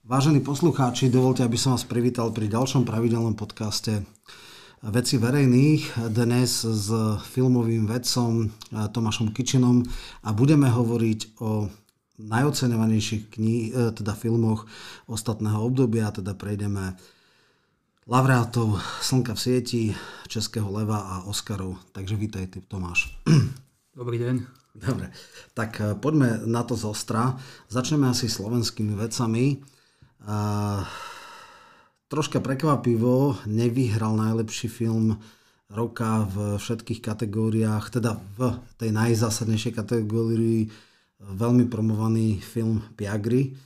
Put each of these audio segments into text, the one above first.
Vážení poslucháči, dovolte, aby som vás privítal pri ďalšom pravidelnom podcaste Veci verejných. Dnes s filmovým vedcom Tomášom Kičinom a budeme hovoriť o najoceňovanejších filmoch ostatného obdobia, teda prejdeme laureátov Slnka v sieti, Českého leva a Oscarov. Takže vítaj, Tomáš. Dobrý deň. Dobre, tak poďme na to zostra. Začneme asi slovenskými vecami. Troška prekvapivo nevyhral najlepší film roka v všetkých kategóriách, teda v tej najzásadnejšej kategórii veľmi promovaný film Piagri,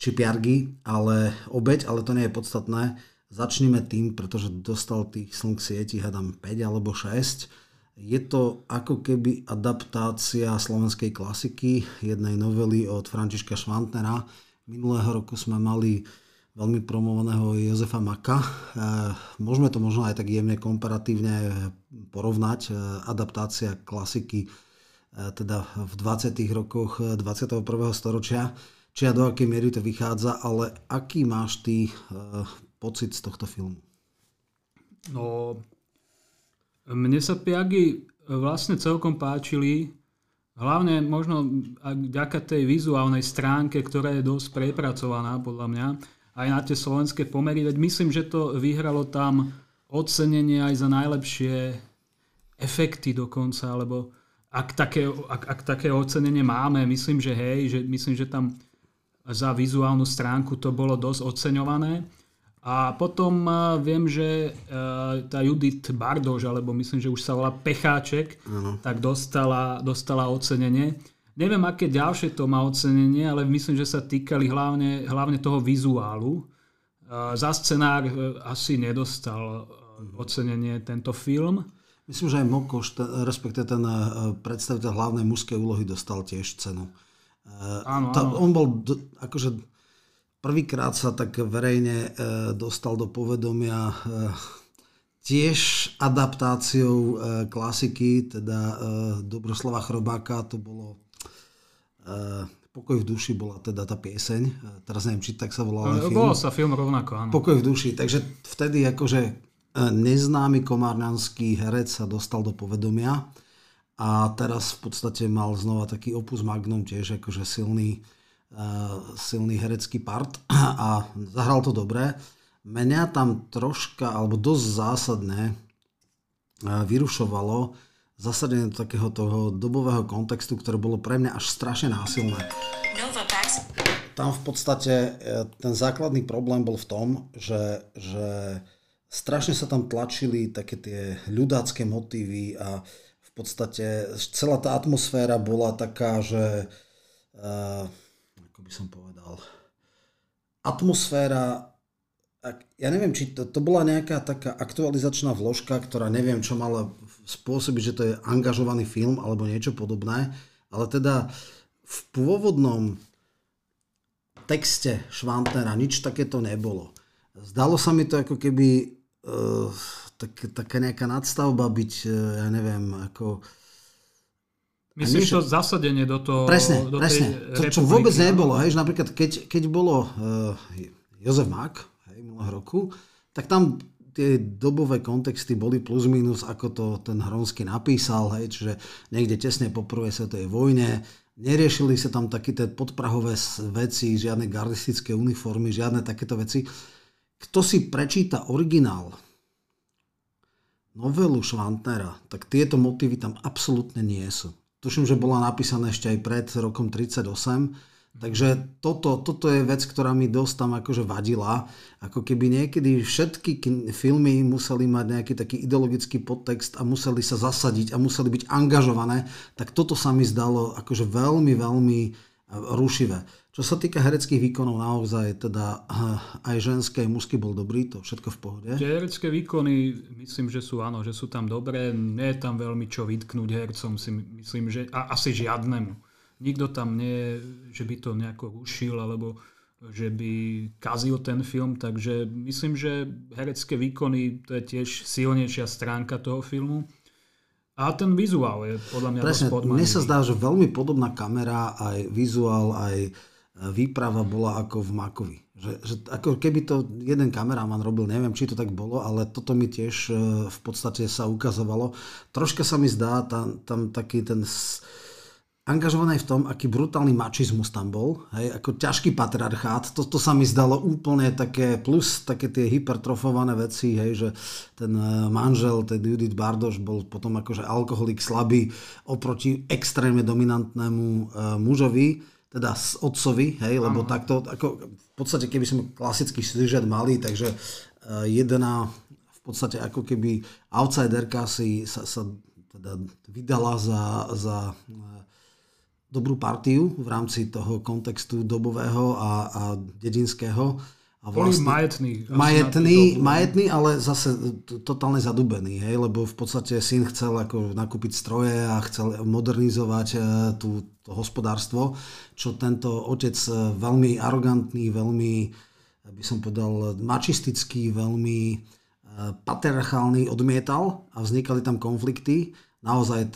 ale obeť, ale to nie je podstatné. Začneme tým, pretože dostal tých Slnk sieti, hádam 5 alebo 6. Je to ako keby adaptácia slovenskej klasiky, jednej novely od Františka Švantnera. Minulého roku sme mali veľmi promovaného Jozefa Maka. Môžeme to možno aj tak jemne komparatívne porovnať. Adaptácia klasiky teda v 20. rokoch 21. storočia. Či a do akej miery to vychádza, ale aký máš ty pocit z tohto filmu? No, mne sa Piagri vlastne celkom páčili, hlavne možno vďaka tej vizuálnej stránke, ktorá je dosť prepracovaná podľa mňa, aj na tie slovenské pomery, veď myslím, že to vyhralo tam ocenenie aj za najlepšie efekty dokonca, alebo ak také ocenenie máme, myslím, že hej, myslím, že tam za vizuálnu stránku to bolo dosť oceňované. A potom viem, že tá Judith Bardoš, alebo myslím, že už sa volá Pecháček, tak dostala ocenenie. Neviem, aké ďalšie to má ocenenie, ale myslím, že sa týkali hlavne toho vizuálu. Za scenár asi nedostal ocenenie tento film. Myslím, že aj Mokoš, respektive ten predstaviteľ hlavnej mužskej úlohy, dostal tiež cenu. Áno. On bol akože prvýkrát sa tak verejne dostal do povedomia tiež adaptáciou klasiky, teda Dobroslava Chrobáka, to bolo Pokoj v duši, bola teda tá pieseň. Teraz neviem, či tak sa volal film. Volal sa film rovnako, áno. Pokoj v duši, takže vtedy akože neznámy komárňanský herec sa dostal do povedomia a teraz v podstate mal znova taký opus magnum, tiež akože silný herecký part a zahral to dobre. Mňa tam troška, alebo dosť zásadne vyrušovalo zasadenie do takého toho dobového kontextu, ktoré bolo pre mňa až strašne násilné. Tam v podstate ten základný problém bol v tom, že strašne sa tam tlačili také tie ľudácké motívy a v podstate celá tá atmosféra bola taká, že by som povedal, atmosféra, ja neviem, či to bola nejaká taká aktualizačná vložka, ktorá neviem, čo mala spôsobiť, že to je angažovaný film alebo niečo podobné, ale teda v pôvodnom texte Švantnera nič takéto nebolo. Zdalo sa mi to ako keby taká nejaká nadstavba byť, ja neviem, ako... Myslíš to zasadenie do toho... Presne. To, čo vôbec nebolo. Hej, že napríklad, keď bolo Jozef Mák minulého roku, tak tam tie dobové kontexty boli plus minus, ako to ten Hronsky napísal, hej, čiže niekde tesne po prvej svetovej vojne. Neriešili sa tam také tie podprahové veci, žiadne gardistické uniformy, žiadne takéto veci. Kto si prečíta originál novelu Švantnera, tak tieto motívy tam absolútne nie sú. Tuším, že bola napísaná ešte aj pred rokom 1938, takže toto je vec, ktorá mi dosť tam akože vadila. Ako keby niekedy všetky filmy museli mať nejaký taký ideologický podtext a museli sa zasadiť a museli byť angažované, tak toto sa mi zdalo akože veľmi, veľmi rušivé. Čo sa týka hereckých výkonov, naozaj teda aj ženské, aj mužský bol dobrý, to všetko v pohode. Tie herecké výkony, myslím, že sú áno, že sú tam dobré. Nie je tam veľmi čo vytknúť hercom, si myslím, že asi žiadnemu. Nikto tam nie, že by to nejako rušil, alebo že by kazil ten film, takže myslím, že herecké výkony, to je tiež silnejšia stránka toho filmu. A ten vizuál je podľa mňa dosť podmanivý. Mne sa zdá, že veľmi podobná kamera, aj vizuál, aj výprava bola ako v Makovi. Že ako keby to jeden kameraman robil, neviem, či to tak bolo, ale toto mi tiež v podstate sa ukazovalo. Troška sa mi zdá tam taký ten angažovaný v tom, aký brutálny mačizmus tam bol, hej, ako ťažký patriarchát, to sa mi zdalo úplne také, plus také tie hypertrofované veci, hej, že ten manžel, ten Judith Bardoš bol potom akože alkoholik slabý oproti extrémne dominantnému mužovi, teda otcovi, hej, lebo takto, ako v podstate keby sme klasický sižet mali, takže jedna v podstate ako keby outsiderka sa teda vydala za dobrú partiu v rámci toho kontextu dobového a dedinského. A vlastne majetný, ale zase totálne zadubený, hej, lebo v podstate syn chcel ako nakúpiť stroje a chcel modernizovať to hospodárstvo, čo tento otec veľmi arogantný, veľmi, by som povedal, mačistický, veľmi patriarchálny odmietal a vznikali tam konflikty. Naozaj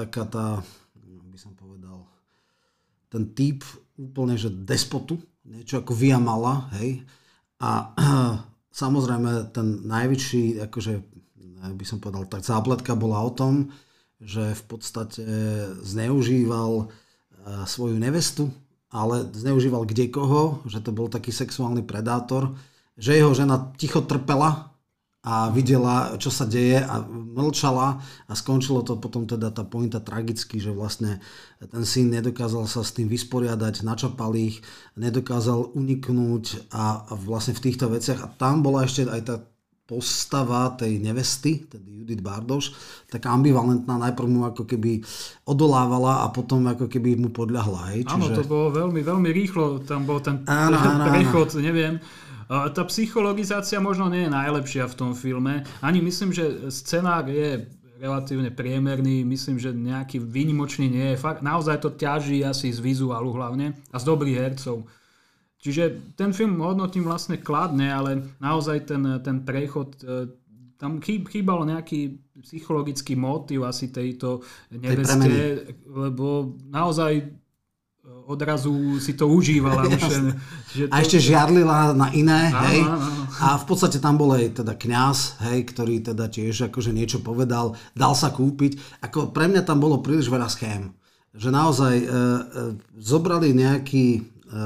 ten typ úplne, že despotu, niečo ako Via Mala, hej. A samozrejme ten najväčší, akože by som povedal, tak zápletka bola o tom, že v podstate zneužíval svoju nevestu, ale zneužíval kdekoho, že to bol taký sexuálny predátor, že jeho žena ticho trpela a videla, čo sa deje a mlčala a skončilo to potom teda tá pointa tragicky, že vlastne ten syn nedokázal sa s tým vysporiadať, načapal ich, nedokázal uniknúť a vlastne v týchto veciach a tam bola ešte aj tá postava tej nevesty, tedy Judith Bardoš, taká ambivalentná, najprv mu ako keby odolávala a potom ako keby mu podľahla. Hej? Áno, to bolo veľmi, veľmi rýchlo, tam bol ten prechod, neviem. Tá psychologizácia možno nie je najlepšia v tom filme. Ani myslím, že scenár je relatívne priemerný. Myslím, že nejaký výnimočný nie je. Fakt, naozaj to ťaží asi z vizuálu hlavne a z dobrých hercov. Čiže ten film hodnotím vlastne kladne, ale naozaj ten prechod, tam chýbal nejaký psychologický motív asi tejto neveske, lebo naozaj odrazu si to užívala. A ešte žiarlila na iné, hej. A v podstate tam bol aj teda kňaz, hej, ktorý teda tiež akože niečo povedal, dal sa kúpiť. Ako pre mňa tam bolo príliš veľa schém. Že naozaj zobrali nejaký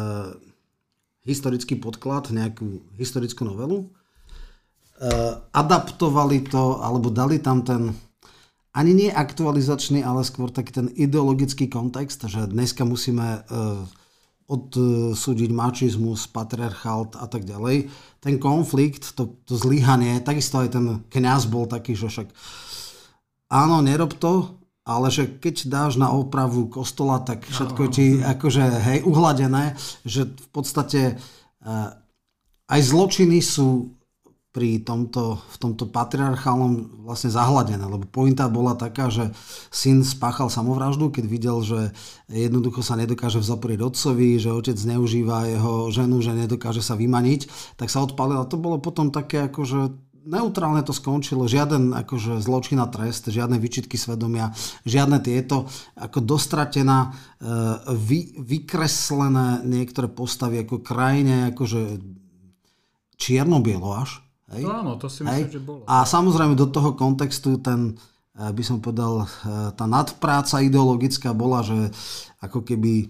historický podklad, nejakú historickú novelu, adaptovali to, alebo dali tam ten ani nie aktualizačný, ale skôr taký ten ideologický kontext, že dneska musíme odsúdiť mačizmus, patriarchát a tak ďalej. Ten konflikt, to zlyhanie, takisto aj ten kňaz bol taký, že však áno, nerob to, ale že keď dáš na opravu kostola, tak všetko je ti akože hej, uhladené, že v podstate aj zločiny sú v tomto patriarchálnom vlastne zahladené, lebo pointa bola taká, že syn spáchal samovraždu, keď videl, že jednoducho sa nedokáže vzoprieť otcovi, že otec zneužíva jeho ženu, že nedokáže sa vymaniť, tak sa odpálil a to bolo potom také akože neutrálne to skončilo, žiaden akože zločin a trest, žiadne výčitky svedomia, žiadne tieto, ako dostratená, vykreslené niektoré postavy ako krajine, akože čierno-bielo až. Hej? No áno, to si myslím, že bolo. A samozrejme do toho kontextu ten, by som povedal, tá nadpráca ideologická bola, že ako keby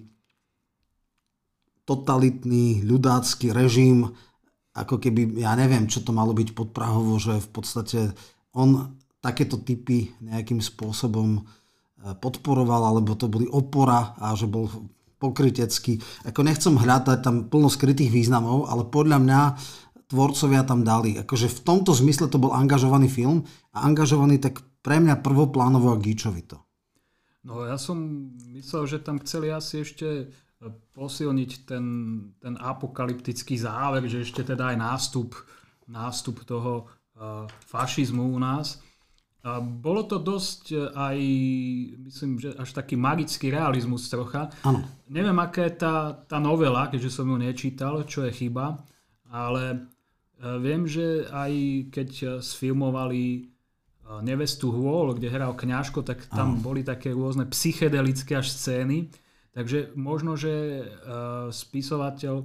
totalitný ľudácky režim, ako keby, ja neviem, čo to malo byť podprahovo, že v podstate on takéto typy nejakým spôsobom podporoval, alebo to boli opora a že bol pokrytecký. Ako nechcem hľadať tam plno skrytých významov, ale podľa mňa tvorcovia tam dali. Akože v tomto zmysle to bol angažovaný film a angažovaný tak pre mňa prvoplánovo a gíčovito. No ja som myslel, že tam chceli asi ešte posilniť ten apokalyptický záver, že ešte teda aj nástup toho fašizmu u nás. A bolo to dosť aj, myslím, že až taký magický realizmus trocha. Áno. Neviem, aká je tá novela, keďže som ju nečítal, čo je chyba, ale viem, že aj keď sfilmovali Nevestu hôl, kde hral kňažko, tak tam boli také rôzne psychedelické až scény. Takže možno, že spisovateľ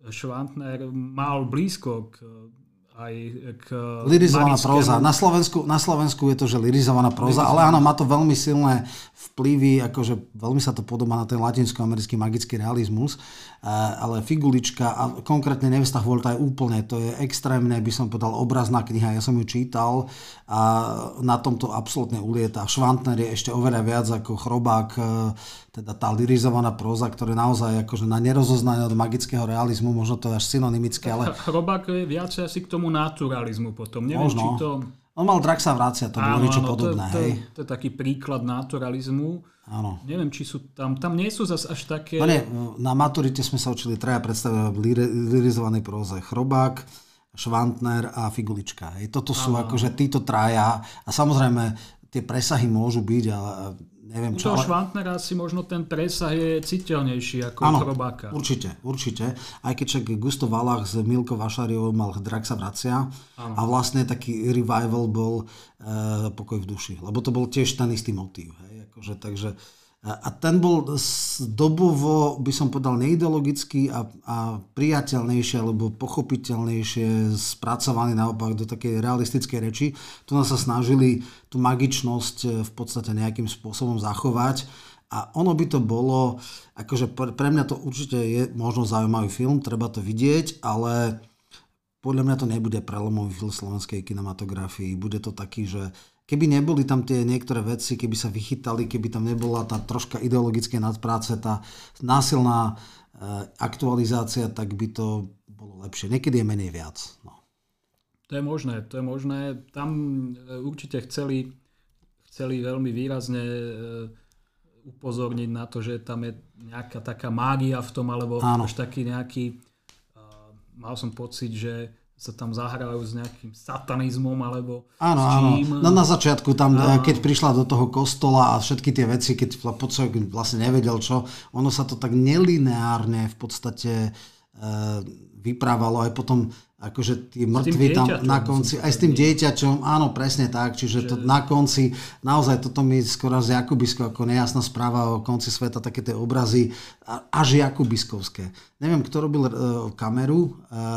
Schwantner mal blízko aj k lirizovaná Marickému. próza. Na Slovensku je to, že lirizovaná próza, ale áno, má to veľmi silné vplyvy, akože veľmi sa to podobá na ten latinskoamerický magický realizmus, ale Figulička a konkrétne Nevesta Chvolta je úplne, to je extrémne, by som povedal, obrazná kniha, ja som ju čítal a na tomto absolútne ulieta. Schwantner je ešte oveľa viac ako Chrobák, teda tá lirizovaná próza, ktorá naozaj akože na nerozoznanie od magického realizmu, možno to je až synonymické, ale... Chrobák je viac asi k tomu naturalizmu potom. Neviem, možno. či to... On mal Draxa Vracia, to bolo niečo podobné. To je taký príklad naturalizmu. Áno. Neviem, či sú tam nie sú zase až také... No nie, na maturite sme sa učili traja predstavovať v lirizovanej próze. Chrobák, Schwantner a Figulička. Toto sú akože títo traja a samozrejme tie presahy môžu byť, ale neviem čo. U toho Schwantnera si možno ten presah je citeľnejší ako Chrobáka. Určite. Aj keď však Gusto Valach s Milkou Vašariovou mal Draxa Vracia a vlastne taký revival bol Pokoj v duši, lebo to bol tiež ten istý motív. Hej? Akože, takže, a ten bol dobovo, by som povedal, neideologický a priateľnejšie alebo pochopiteľnejšie spracovaný naopak do takej realistickej reči. Tu nás sa snažili tú magičnosť v podstate nejakým spôsobom zachovať a ono by to bolo, akože pre mňa to určite je možno zaujímavý film, treba to vidieť, ale podľa mňa to nebude prelomový film slovenskej kinematografii. Bude to taký, že keby neboli tam tie niektoré veci, keby sa vychytali, keby tam nebola tá troška ideologické nadpráce, tá násilná aktualizácia, tak by to bolo lepšie. Niekedy je menej viac. No. To je možné. Tam určite chceli veľmi výrazne upozorniť na to, že tam je nejaká taká mágia v tom, alebo až taký nejaký... Mal som pocit, že sa tam zahrajú s nejakým satanizmom alebo s čím. No na začiatku tam, keď prišla do toho kostola a všetky tie veci, keď človek vlastne nevedel čo, ono sa to tak nelineárne v podstate vyprávalo aj potom akože tí mŕtvi tam na konci, aj s tým dieťačom, áno, presne tak, čiže to na konci, naozaj toto mi skoro z Jakubisko ako nejasná správa o konci sveta, také tie obrazy, až jakubiskovské. Neviem, kto robil kameru,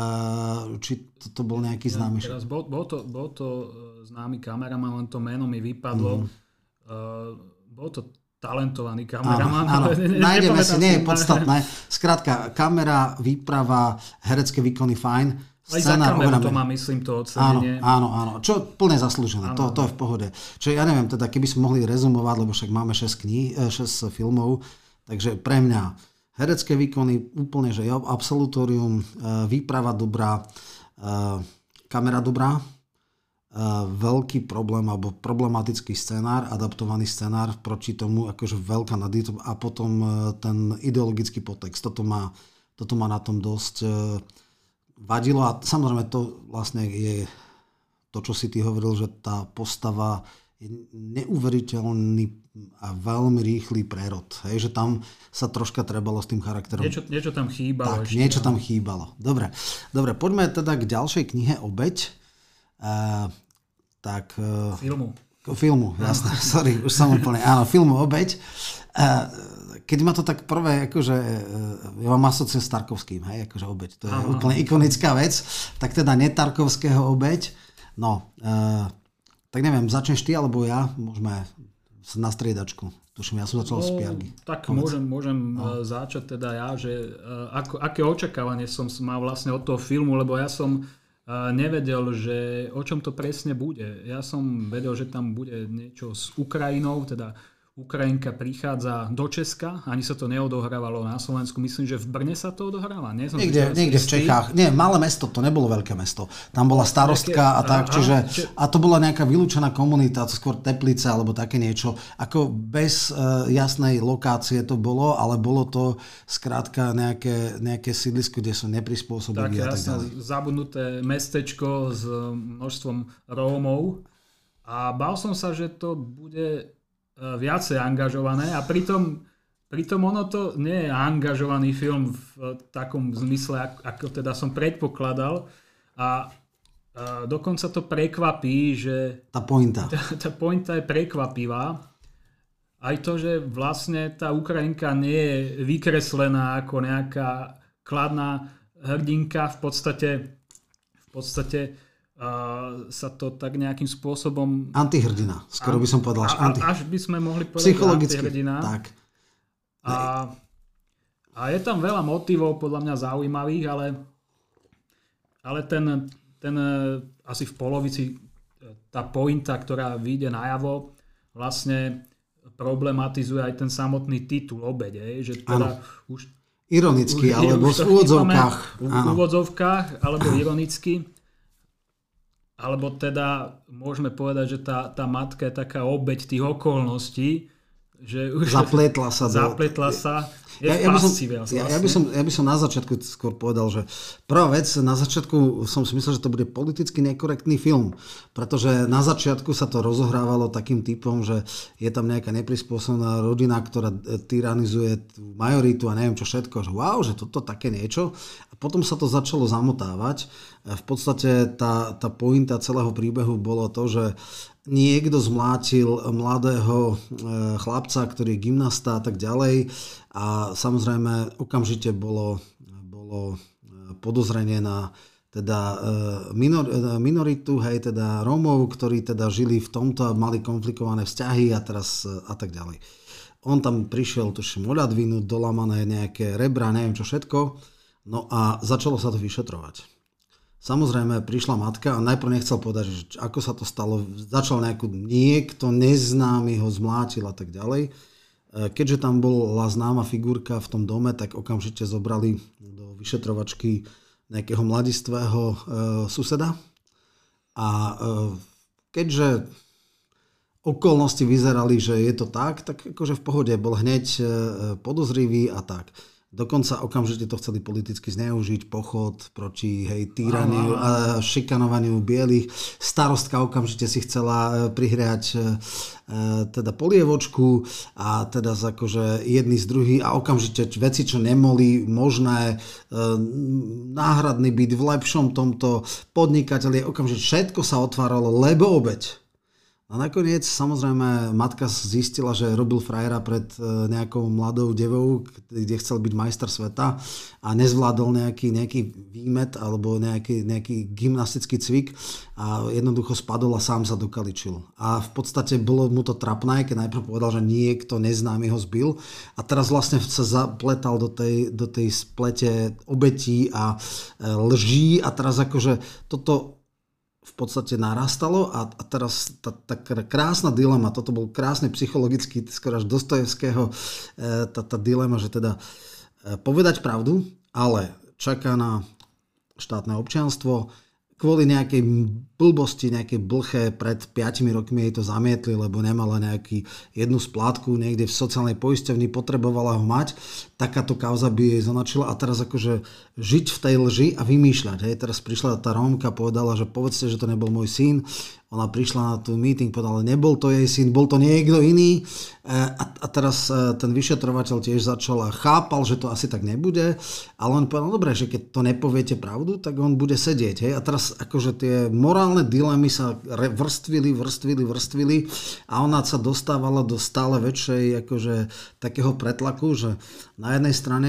či to bol nejaký známy. Teraz bol to známy kameraman, len to meno mi vypadlo. Bol to talentovaný kameraman. Áno, nájdeme si, nie je podstatné. Skrátka, kamera, výprava, herecké výkony fajn. Aj za kameru to má, myslím, to ocenenie. Áno. Čo plne zaslúžené. To je v pohode. Čiže ja neviem, teda keby sme mohli rezumovať, lebo však máme 6 filmov, takže pre mňa herecké výkony úplne, že absolutórium, výprava dobrá, kamera dobrá, veľký problém alebo problematický scenár, adaptovaný scenár proti tomu, akože veľká nadýto a potom ten ideologický podtext. Toto má na tom dosť vadilo a samozrejme to vlastne je to, čo si ty hovoril, že tá postava je neuveriteľný a veľmi rýchly prerod. Hej, že tam sa troška trebalo s tým charakterom. Niečo tam chýbalo. Tak, niečo tam chýbalo. Dobre, poďme teda k ďalšej knihe Obeť. Filmu, jasné. Sorry, už som úplne. Áno, filmu Obeť. Keď ma to tak prvé, akože ja mám asociujem s Tarkovským, hej, akože Obeť. To je úplne ikonická vec. Tak teda netarkovského Obeť. No, tak neviem, začneš ty alebo ja? Môžeme na striedačku. Tuším, ja som začal z Piargy. Tak môžem začať teda ja, že aké očakávanie som mal vlastne od toho filmu, lebo ja som nevedel, že o čom to presne bude. Ja som vedel, že tam bude niečo s Ukrajinou, teda Ukrajinka prichádza do Česka, ani sa to neodohrávalo na Slovensku. Myslím, že v Brne sa to odohráva. Niekde v Čechách. Nie, malé mesto, to nebolo veľké mesto. Tam bola starostka a tak, a to bola nejaká vylúčená komunita, skôr Teplice alebo také niečo. Ako bez jasnej lokácie to bolo, ale bolo to skrátka nejaké sídlisko, kde sú neprispôsobili a tak ďalej. Zabudnuté mestečko s množstvom Rómov a bál som sa, že to bude viacej angažované a pritom ono to nie je angažovaný film v takom zmysle, ako teda som predpokladal a dokonca to prekvapí, že tá pointa je prekvapivá. Aj to, že vlastne tá Ukrajinka nie je vykreslená ako nejaká kladná hrdinka v podstate sa to tak nejakým spôsobom... Antihrdina, skoro by som povedal. Až by sme mohli povedať antihrdina. Tak. A je tam veľa motivov podľa mňa zaujímavých, ale ten asi v polovici tá pointa, ktorá vyjde najavo, vlastne problematizuje aj ten samotný titul Obeť. Že teda už ironicky, alebo v úvodzovkách. V úvodzovkách, alebo ironicky. Alebo teda môžeme povedať, že tá matka je taká obeť tých okolností, že už zapletla sa. Ja by som na začiatku skôr povedal, že prvá vec, na začiatku som si myslel, že to bude politicky nekorektný film, pretože na začiatku sa to rozohrávalo takým typom, že je tam nejaká neprispôsobená rodina, ktorá tyranizuje tú majoritu a neviem čo všetko, že wow, že toto také niečo. A potom sa to začalo zamotávať. V podstate tá pointa celého príbehu bolo to, že niekto zmlátil mladého chlapca, ktorý je gymnasta a tak ďalej. A samozrejme okamžite bolo podozrenie na teda minoritu, hej, teda Rómov, ktorí teda žili v tomto a mali komplikované vzťahy a teraz a tak ďalej. On tam prišiel, tuším, oľadvinu, dolamané nejaké rebra, neviem čo všetko. No a začalo sa to vyšetrovať. Samozrejme, prišla matka a najprv nechcel povedať, že ako sa to stalo. Začal niekto neznámy ho zmlátil a tak ďalej. Keďže tam bola známa figurka v tom dome, tak okamžite zobrali do vyšetrovačky nejakého mladistvého suseda. A keďže okolnosti vyzerali, že je to tak akože v pohode, bol hneď podozrivý a tak. Dokonca okamžite to chceli politicky zneužiť, pochod proti týraniu a šikanovaniu bielých. Starostka okamžite si chcela prihriať teda polievočku a teda akože jedni z druhých a okamžite veci, čo nemoli možné, náhradný byt v lepšom tomto podnikateľi, okamžite všetko sa otváralo, lebo obeť. A nakoniec samozrejme matka zistila, že robil frajera pred nejakou mladou devou, kde chcel byť majster sveta a nezvládol nejaký výmet alebo nejaký gymnastický cvik a jednoducho spadol a sám sa dokaličil. A v podstate bolo mu to trapné, keď najprv povedal, že niekto neznámy ho zbil a teraz vlastne sa zapletal do tej splete obetí a lží a teraz akože toto v podstate narastalo a teraz tá krásna dilema, toto bol krásny psychologický, skoro až Dostojevského, tá dilema, že teda povedať pravdu, ale čaká na štátne občianstvo. Kvôli nejakej blbosti, nejakej blche pred 5 rokmi jej to zamietli, lebo nemala jednu splátku niekde v sociálnej poisťovni, potrebovala ho mať. Takáto kauza by jej zonačila a teraz akože žiť v tej lži a vymýšľať. Hej. Teraz prišla tá Rómka, povedala, že povedzte, že to nebol môj syn. Ona prišla na tú meeting, povedala, nebol to jej syn, bol to niekto iný. A teraz ten vyšetrovateľ tiež začal a chápal, že to asi tak nebude. Ale on povedal, dobre, že keď to nepoviete pravdu, tak on bude sedieť. Hej. A teraz akože tie morálne dilemy sa vrstvili a ona sa dostávala do stále väčšej akože takého pretlaku, že na jednej strane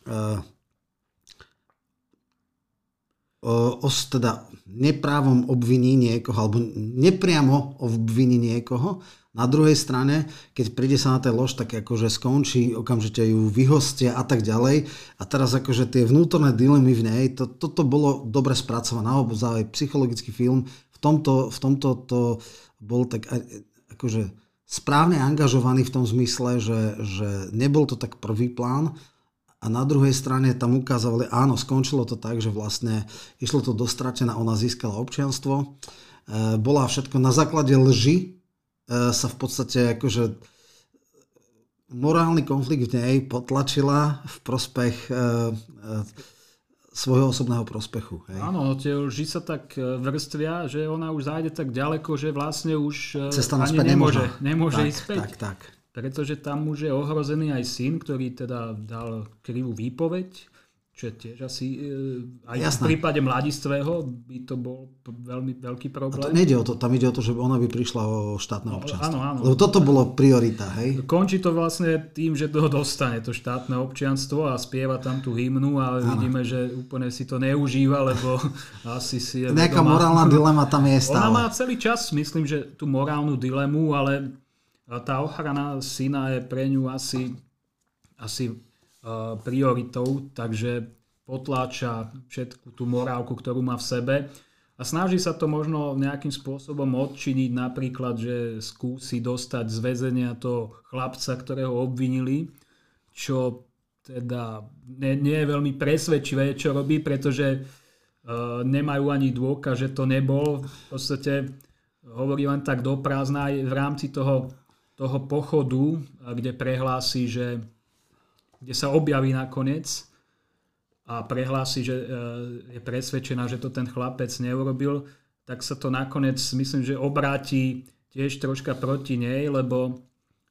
teda neprávom obviní niekoho alebo nepriamo obviní niekoho. Na druhej strane, keď príde sa na tej lož, tak akože skončí, okamžite ju vyhostia a tak ďalej. A teraz akože tie vnútorné dilemy v nej, toto bolo dobre spracované, naozaj psychologický film. V tomto to bol tak akože správne angažovaný v tom zmysle, že nebol to tak prvý plán. A na druhej strane tam ukázali, áno, skončilo to tak, že vlastne išlo to dostratená, ona získala občianstvo. Bola všetko na základe lži, sa v podstate akože morálny konflikt v nej potlačila v prospech svojho osobného prospechu. Hej. Áno, tie lži sa tak vrstvia, že ona už zájde tak ďaleko, že vlastne už cesta ani nemôže ísť späť. Tak. Pretože tam už je ohrozený aj syn, ktorý teda dal krivú výpoveď, čo je tiež asi aj Jasné. v prípade mladistvého by to bol veľmi veľký problém. A to nejde o to, tam ide o to, že ona by prišla o štátne občianstvo. Áno. Lebo toto bolo priorita, hej? Končí to vlastne tým, že to dostane to štátne občianstvo a spieva tam tú hymnu, ale vidíme, že úplne si to neužíva, lebo asi si je nejaká morálna dilema tam je stále. Ona má celý čas, myslím, že tú morálnu dilemu, ale tá ochrana syna je pre ňu asi prioritou, takže potláča všetku tú morálku, ktorú má v sebe a snaží sa to možno nejakým spôsobom odčiniť, napríklad, že skúsi dostať z väzenia toho chlapca, ktorého obvinili, čo teda nie je veľmi presvedčivé, čo robí, pretože nemajú ani dôkaz, že to nebol. V podstate hovorí len tak do prázdna aj v rámci toho pochodu, kde prehlási, kde sa objaví nakoniec a prehlási, že je presvedčená, že to ten chlapec neurobil, tak sa to nakoniec, myslím, že obráti tiež troška proti nej, lebo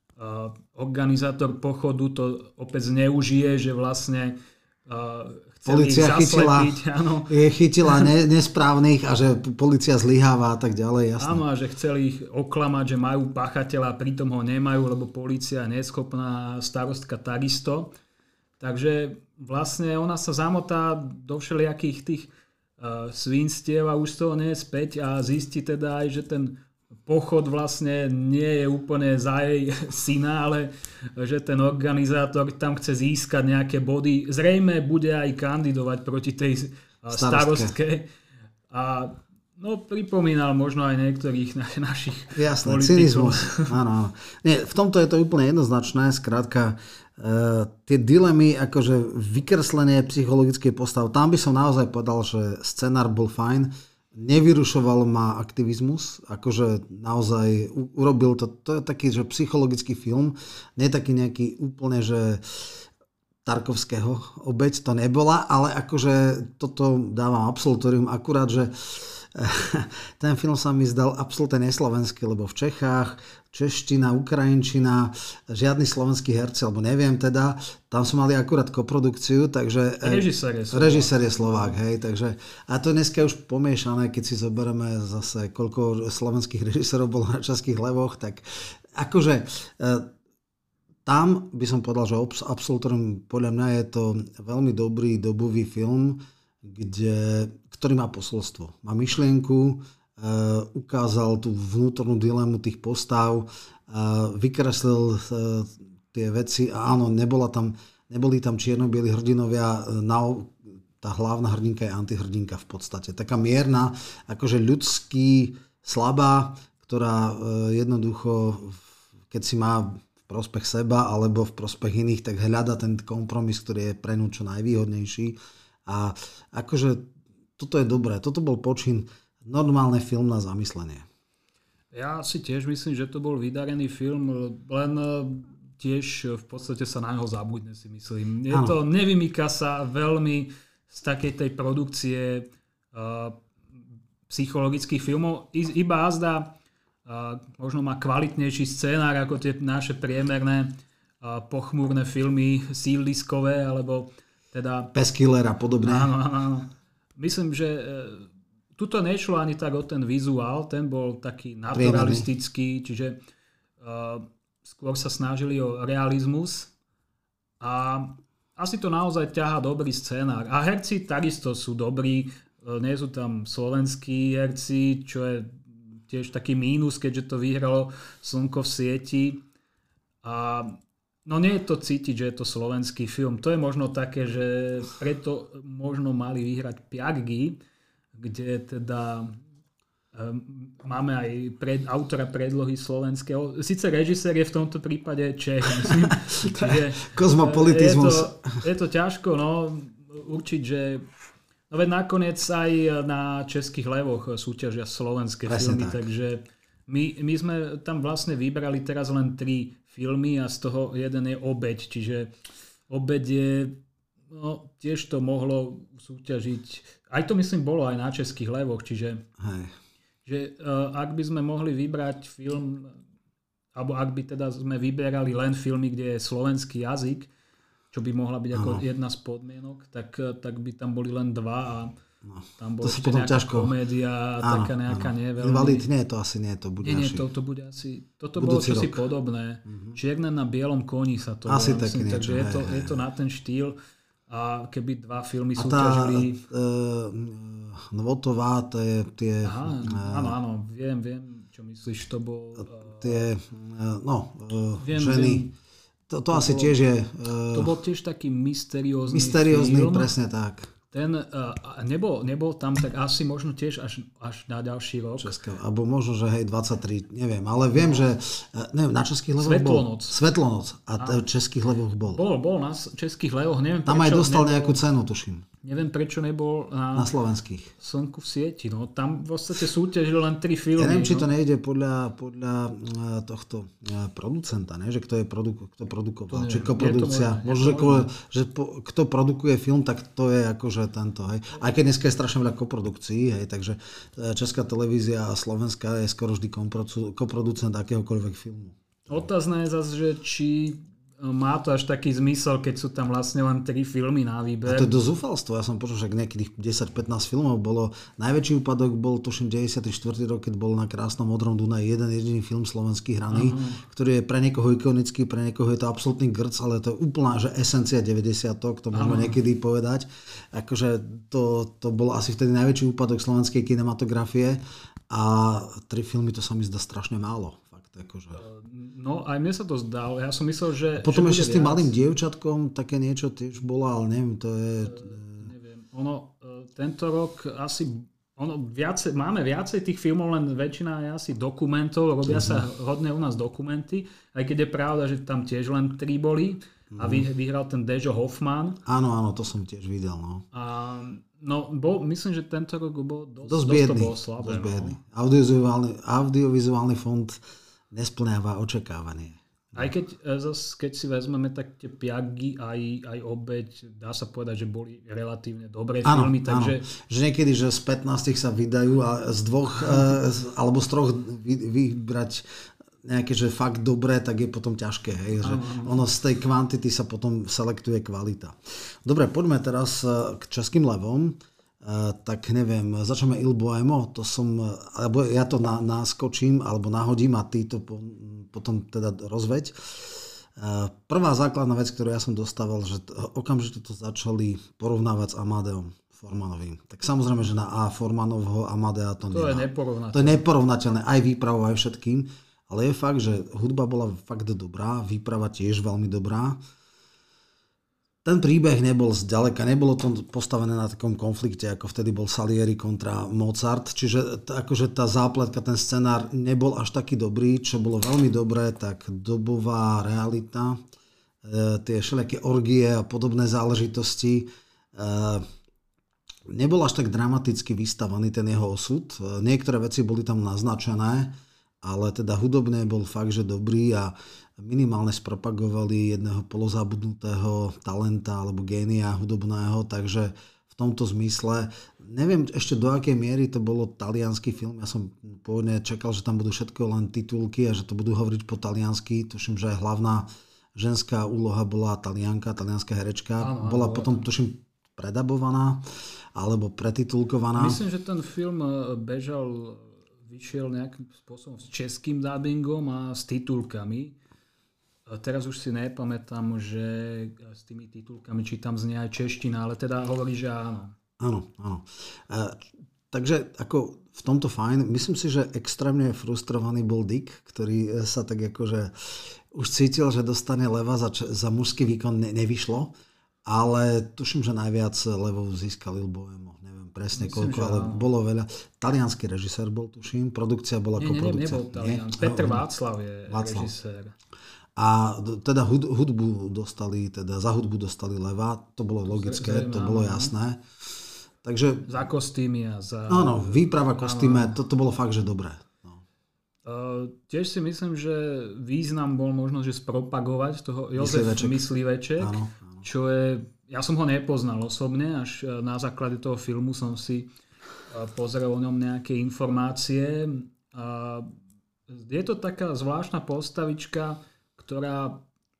organizátor pochodu to opäť zneužije, že vlastne chceli ich zaslepiť. Chytila nesprávnych a že polícia zlyháva a tak ďalej. Jasné. Áno, a že chceli ich oklamať, že majú páchateľa a pritom ho nemajú, lebo polícia je neschopná, starostka takisto. Takže vlastne ona sa zamotá do všelijakých tých svinstiev a už z toho nie je späť a zistí teda aj, že ten pochod vlastne nie je úplne za jej syna, ale že ten organizátor tam chce získať nejaké body. Zrejme bude aj kandidovať proti tej starostke. A pripomínal možno aj niektorých našich politikov. Cynizmus. Áno. Nie, v tomto je to úplne jednoznačné. Skrátka, tie dilemy, akože vykreslenie psychologickej postavy, tam by som naozaj povedal, že scenár bol fajn. Nevyrušoval ma aktivizmus, akože naozaj urobil to je taký, že psychologický film, nie taký nejaký úplne, že Tarkovského obeť to nebola, ale akože toto dávam absolutorium, akurát, že ten film sa mi zdal absolútne neslovenský, lebo v Čechách čeština, ukrajinčina, žiadny slovenský herci, alebo neviem teda, tam sme mali akurát koprodukciu, takže režisér je Slovák, hej, takže a to dneska je už pomiešané, keď si zoberieme zase, koľko slovenských režisérov bolo na Českých levoch, tak akože tam by som povedal, že absolútne podľa mňa je to veľmi dobrý dobový film, ktorý má posolstvo, má myšlienku, ukázal tú vnútornú dilemu tých postav, vykreslil tie veci a áno, neboli tam čierno-bieli hrdinovia, tá hlavná hrdinka je antihrdinka v podstate. Taká mierna, akože ľudský, slabá, ktorá jednoducho, keď si má v prospech seba alebo v prospech iných, tak hľada ten kompromis, ktorý je pre ňu čo najvýhodnejší. A akože toto je dobré, toto bol počin, normálny film na zamyslenie. Ja si tiež myslím, že to bol vydarený film, len tiež v podstate sa na neho zabudne, si myslím. Nevymýka sa veľmi z takej tej produkcie psychologických filmov. Iba azda možno má kvalitnejší scénár ako tie naše priemerné pochmúrne filmy sídliskové, alebo teda... Pestkiller a podobne. Áno. Myslím, že tuto nešlo ani tak o ten vizuál, ten bol taký naturalistický, čiže skôr sa snažili o realizmus a asi to naozaj ťahá dobrý scénár. A herci takisto sú dobrí, nie sú tam slovenskí herci, čo je tiež taký mínus, keďže to vyhralo Slnko v sieti. A nie je to cítiť, že je to slovenský film. To je možno také, že preto možno mali vyhrať Piaggy, kde teda máme aj autora predlohy slovenského. Sice režisér je v tomto prípade Čech, myslím. Kozmopolitizmus. Je to ťažko určiť, že veď nakoniec aj na Českých levoch súťažia slovenské filmy, takže my sme tam vlastne vybrali teraz len 3 filmy a z toho jeden je Obeť, čiže Obeť je tiež to mohlo súťažiť. Aj to myslím bolo aj na Českých levoch, čiže že ak by sme mohli vybrať film, alebo ak by teda sme vyberali len filmy, kde je slovenský jazyk, čo by mohla byť ako jedna z podmienok, tak by tam boli len 2 a tam bola ešte nejaká komédia, taká nejaká veľmi... Invalid nie, to asi nie, to bude to bude asi... Toto bolo čosi podobné. Čierne na bielom koni sa to asi tak niečo, takže je to na ten štýl. A keby 2 filmy súťažili... Nvotová, to je tie... Áno, viem, čo myslíš, to bol... Tie, ženy... To asi tiež je... To bol tiež taký mysteriózny film. Presne tak. Ten nebol tam tak asi možno tiež až na ďalší rok. Alebo možno, že 23, neviem. Ale viem, že neviem, na Českých levoch bol. Svetlonoc. A v Českých levoch bol. Bol na Českých levoch. Neviem, tam aj dostal nejakú cenu, tuším. Neviem, prečo nebol na slovenských. Slnku v sieti. No, tam v podstate súťažili len 3 filmy. Ja neviem, či to nejde podľa tohto producenta, ne? Že kto produkoval. Či koprodukcia. Možno, že kto produkuje film, tak to je akože tento. Hej. Aj keď dneska je strašne veľa koprodukcií, hej, takže Česká televízia a Slovenská je skoro vždy koproducent akéhokoľvek filmu. Otázne je zase, že či má to až taký zmysel, keď sú tam vlastne len 3 filmy na výber. A to je dosť zúfalstvo. Ja som počul, že nejakých 10-15 filmov bolo. Najväčší úpadok bol tuším 94. rok, keď bol na krásnom Modrom Dunaji jeden jediný film slovenský hraný, ktorý je pre niekoho ikonický, pre niekoho je to absolútny grc, ale to je úplná že esencia 90-tok, to môžeme niekedy povedať. Akože to bol asi vtedy najväčší úpadok slovenskej kinematografie a 3 filmy to sa mi zdá strašne málo. Akože. No aj mne sa to zdalo. Ja som myslel, že... Potom ešte s tým malým dievčatkom také niečo tiež bolo, ale neviem, to je... Neviem. Tento rok asi... máme viacej tých filmov, len väčšina je asi dokumentov. Robia sa hodne u nás dokumenty. Aj keď je pravda, že tam tiež len 3 boli. A vyhral ten Dežo Hoffman. Áno, no, to som tiež videl. No. Myslím, že tento rok bol dosť biedný, to bolo slabé. Dosť biedný. Audiovizuálny fond nesplňáva očakávanie. Aj keď si vezmeme, tak tie Piaggy aj Obeť, dá sa povedať, že boli relatívne dobré filmy. Takže... Že niekedy, že z 15 sa vydajú a z 2 alebo z 3 vybrať nejaké, že fakt dobré, tak je potom ťažké. Hej? Že ono z tej kvantity sa potom selektuje kvalita. Dobre, poďme teraz k Českým levom. Tak neviem, začneme Il Bohemo, alebo ja to naskočím, alebo nahodím a ty to potom teda rozveď. Prvá základná vec, ktorú ja som dostával, že okamžite to začali porovnávať s Amadeom Formanovým. Tak samozrejme, že na Formanovho Amadea to je neporovnateľné. To je neporovnateľné, aj výpravou, aj všetkým. Ale je fakt, že hudba bola fakt dobrá, výprava tiež veľmi dobrá. Ten príbeh nebol zďaleka, nebolo to postavené na takom konflikte, ako vtedy bol Salieri kontra Mozart, čiže akože tá zápletka, ten scenár nebol až taký dobrý, čo bolo veľmi dobré, tak dobová realita, tie všelijaké orgie a podobné záležitosti, nebol až tak dramaticky vystavaný ten jeho osud, niektoré veci boli tam naznačené, ale teda hudobne bol fakt, že dobrý a minimálne spropagovali jedného polozabudnutého talenta alebo génia hudobného, takže v tomto zmysle neviem ešte do akej miery to bolo taliansky film. Ja som pôvodne čakal, že tam budú všetko len titulky a že to budú hovoriť po taliansky. Tuším, že hlavná ženská úloha bola talianská herečka. Bola potom, tuším, predabovaná alebo pretitulkovaná. Myslím, že ten film vyšiel nejakým spôsobom s českým dubbingom a s titulkami. Teraz už si nepamätám, že s tými titulkami, či tam znie aj čeština, ale teda hovorí, že áno. Áno. Takže ako v tomto fajn. Myslím si, že extrémne frustrovaný bol Dick, ktorý sa tak akože už cítil, že dostane leva za mužský výkon nevyšlo, ale tuším, že najviac levov získal Il Bohemo. Neviem presne koľko, ale bolo veľa. Taliansky režisér bol, tuším, produkcia bola koprodukcia. Nebol taliansky. Petr Václav je režisér. A teda hudbu dostali, teda za hudbu dostali leva, to bolo logické, to bolo jasné. Takže, za kostýmy a za... Áno, výprava kostýme, to bolo fakt, že dobré. No. Tiež si myslím, že význam bol možno, že spropagovať toho Jozef Mysliveček, čo je... Ja som ho nepoznal osobne, až na základe toho filmu som si pozrel o ňom nejaké informácie. Je to taká zvláštna postavička, ktorá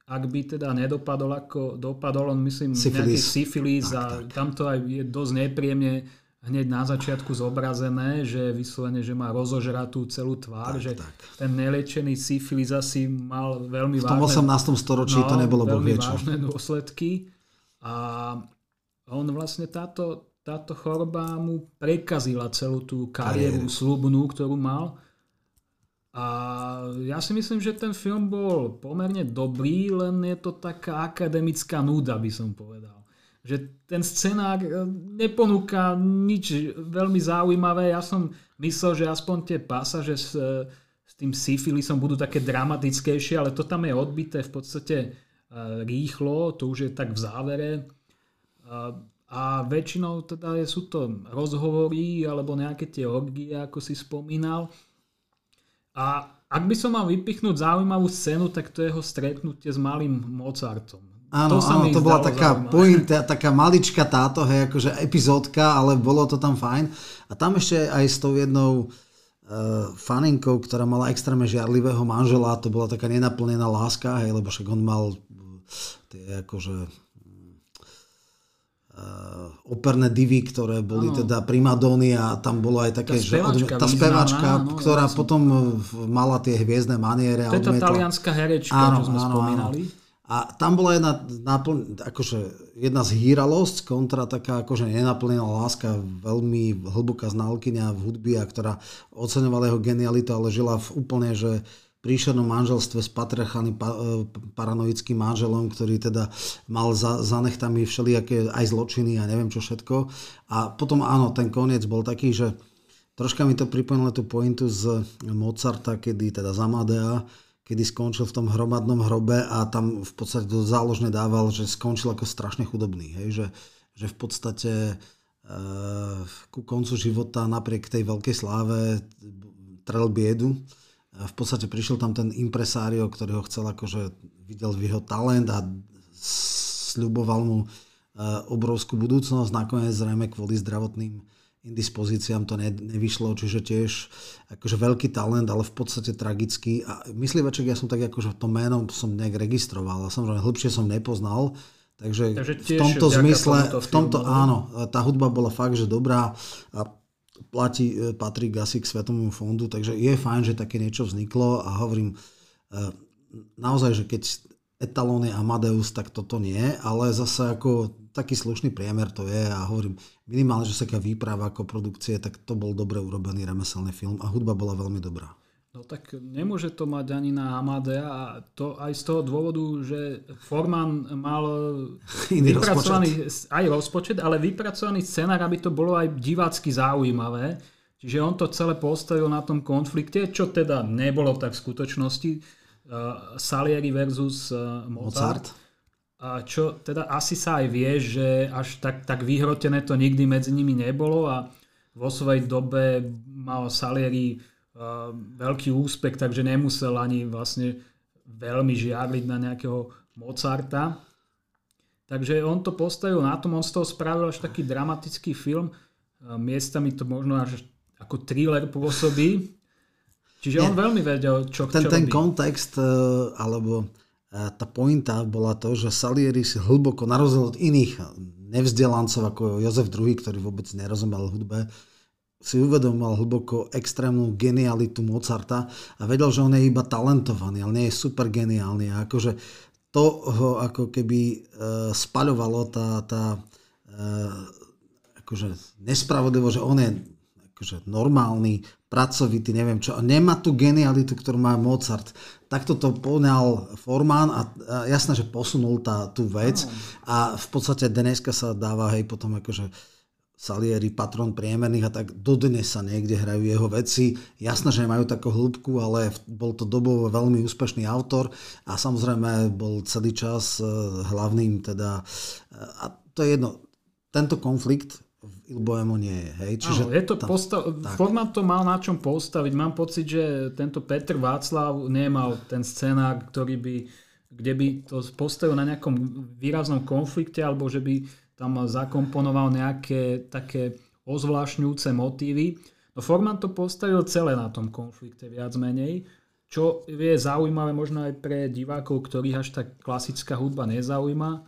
ak by teda nedopadol ako dopadol, on myslím nejaký syfilis a tam to aj je dosť nepríjemne hneď na začiatku zobrazené, že vyslovene, že má rozožratú celú tvár, že ten neliečený syfilis asi mal veľmi vážne... V tom 18. storočí to nebolo veľmi vážne dôsledky a on vlastne táto choroba mu prekazila celú tú kariéru sľubnú, ktorú mal. A ja si myslím, že ten film bol pomerne dobrý, len je to taká akademická núda, by som povedal. Že ten scenár neponúka nič veľmi zaujímavé. Ja som myslel, že aspoň tie pasáže s tým syfilisom budú také dramatickejšie, ale to tam je odbité v podstate rýchlo, to už je tak v závere. A väčšinou teda sú to rozhovory alebo nejaké tie orgie, ako si spomínal. A ak by som mal vypichnúť zaujímavú scénu, tak to je jeho stretnutie s malým Mozartom. Áno, to bola taká pointa, taká malička táto, hej, akože epizódka, ale bolo to tam fajn. A tam ešte aj s tou jednou faninkou, ktorá mala extrémne žiarlivého manžela, to bola taká nenaplnená láska, hej, lebo však on mal tie akože operné divy, ktoré boli teda primadóny a tam bolo aj také, tá spevačka, ktorá potom mala tie hviezdne maniere. To je tá talianská herečka, čo sme spomínali. A tam bola jedna zhýralosť kontra taká akože nenaplnená láska, veľmi hlboká znalkyňa v hudbi, a ktorá oceňovala jeho genialitu, ale žila v úplne, že príšernom manželstve s patriarchálnym paranoickým manželom, ktorý teda mal za nechtami všelijaké aj zločiny a neviem čo všetko. A potom áno, ten koniec bol taký, že troška mi to pripomínalo tú pointu z Mozarta, kedy teda z Amadea, kedy skončil v tom hromadnom hrobe a tam v podstate to záložne dával, že skončil ako strašne chudobný. Hej? Že v podstate ku koncu života napriek tej veľkej sláve trel biedu. V podstate prišiel tam ten impresario, ktorý ho chcel, akože videl v jeho talent a sľuboval mu obrovskú budúcnosť. Nakoniec zrejme kvôli zdravotným indispozíciám to nevyšlo, čiže tiež akože veľký talent, ale v podstate tragický. A Mysliveček, ja som tak akože to meno som nejak registroval a samozrejme hĺbšie som nepoznal. Takže v tomto zmysle, áno, tá hudba bola fakt, že dobrá a patrí asi k Svetovému fondu, takže je fajn, že také niečo vzniklo a hovorím naozaj, že keď etalón je Amadeus, tak toto nie, ale zase ako taký slušný priemer to je a hovorím, minimálne, že sa taká výprava ako produkcie, tak to bol dobre urobený remeselný film a hudba bola veľmi dobrá. No tak nemôže to mať ani na Amadea a to aj z toho dôvodu, že Forman mal vypracovaný aj rozpočet, ale vypracovaný scenár, aby to bolo aj divácky zaujímavé. Čiže on to celé postavil na tom konflikte, čo teda nebolo tak v skutočnosti. Salieri versus Mozart. A čo teda asi sa aj vie, že až tak vyhrotené to nikdy medzi nimi nebolo a vo svojej dobe mal Salieri veľký úspech, takže nemusel ani vlastne veľmi žiarliť na nejakého Mozarta. Takže on to postavil na tom, on z toho spravil až taký dramatický film. Miestami to možno až ako thriller pôsobí. Čiže on veľmi vedel, čo robí. Ten kontext, alebo tá pointa bola to, že Salieri si hlboko, na rozdiel od iných nevzdelancov ako Jozef II, ktorý vôbec nerozumel hudbe, si uvedomoval hlboko extrémnu genialitu Mozarta a vedel, že on je iba talentovaný, ale nie je super geniálny. A akože to ho ako keby spaľovalo tá akože nespravodlivo, že on je akože normálny, pracovitý, neviem čo. A nemá tú genialitu, ktorú má Mozart. Takto to poňal Forman a jasné, že posunul tú vec. A v podstate dneska sa dáva, hej, potom akože Salieri, patron priemerných a tak dodnes sa niekde hrajú jeho veci. Jasné, že majú takú hĺbku, ale bol to dobovo veľmi úspešný autor a samozrejme bol celý čas hlavným teda. A to je jedno. Tento konflikt v Il Bohemo nie je. Hej? Čiže áno, je to Forman to mal na čom postaviť. Mám pocit, že tento Petr Václav nemal ten scenár, kde by to postavil na nejakom výraznom konflikte alebo že by tam zakomponoval nejaké také ozvlášňujúce motívy. No Forman to postavil celé na tom konflikte, viac menej. čo je zaujímavé možno aj pre divákov, ktorých až tak klasická hudba nezaujíma,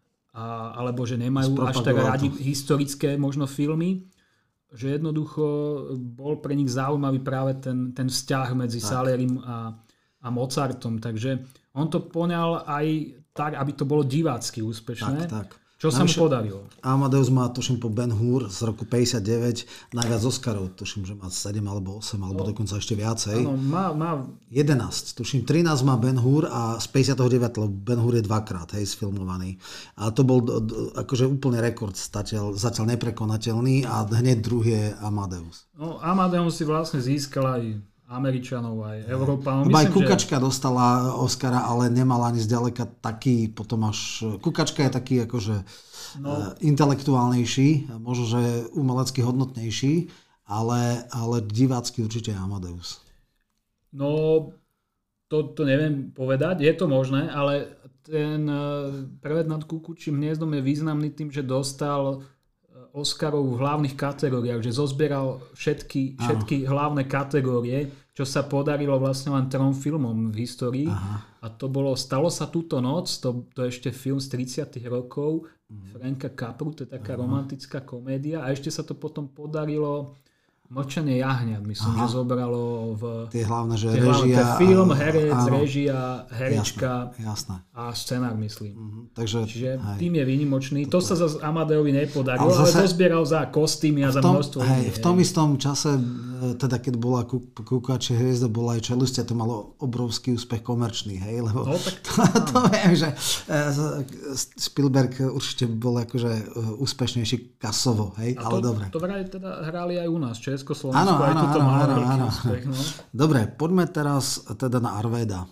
alebo že nemajú až tak radi historické možno filmy, že jednoducho bol pre nich zaujímavý práve ten vzťah medzi Salierim a Mozartom. Takže on to poňal aj tak, aby to bolo divácky úspešné. Tak. Čo sa mu podarilo? Amadeus má, tuším, po Ben-Hur z roku 59 najviac Oscarov. Tuším, že má 7 alebo 8, alebo dokonca ešte viacej. Áno, má 11. Tuším, 13 má Ben-Hur a z 59, lebo Ben-Hur je dvakrát, sfilmovaný. A to bol akože úplný rekord zatiaľ neprekonateľný a hneď druhý je Amadeus. No, Amadeus si vlastne získal aj Američanov, aj Európanov. Aj Kukačka dostala Oscara, ale nemala ani zďaleka taký, potom až... Kukačka je taký akože intelektuálnejší, možno, že umelecky hodnotnejší, ale divácky určite je Amadeus. No, to neviem povedať, je to možné, ale ten Preved nad kukučím hniezdom je významný tým, že dostal Oscarov v hlavných kategóriách, že zozbieral všetky hlavné kategórie, čo sa podarilo vlastne len 3 filmom v histórii. A to bolo Stalo sa túto noc, to je ešte film z 30. rokov Franka Capru, to je taká romantická komédia. A ešte sa to potom podarilo Mlčanie jahňat, myslím, že zobralo v... Tie hlavné, že režia... Film, herec, režia, herečka jasné. A scenár, myslím. Čiže tým je výnimočný. To sa zase Amadeovi nepodarilo, ale zozbieral za kostýmy a za množstvo v tom istom čase, teda keď bola Kukačia hviezda, bola aj Čelustia, to malo obrovský úspech komerčný, lebo to viem, že Spielberg určite bol akože úspešnejší kasovo, ale dobre. To vraj teda hrali aj u nás, Československo, aj tuto malo veľký úspech. No. Dobre, poďme teraz teda na Arvéda.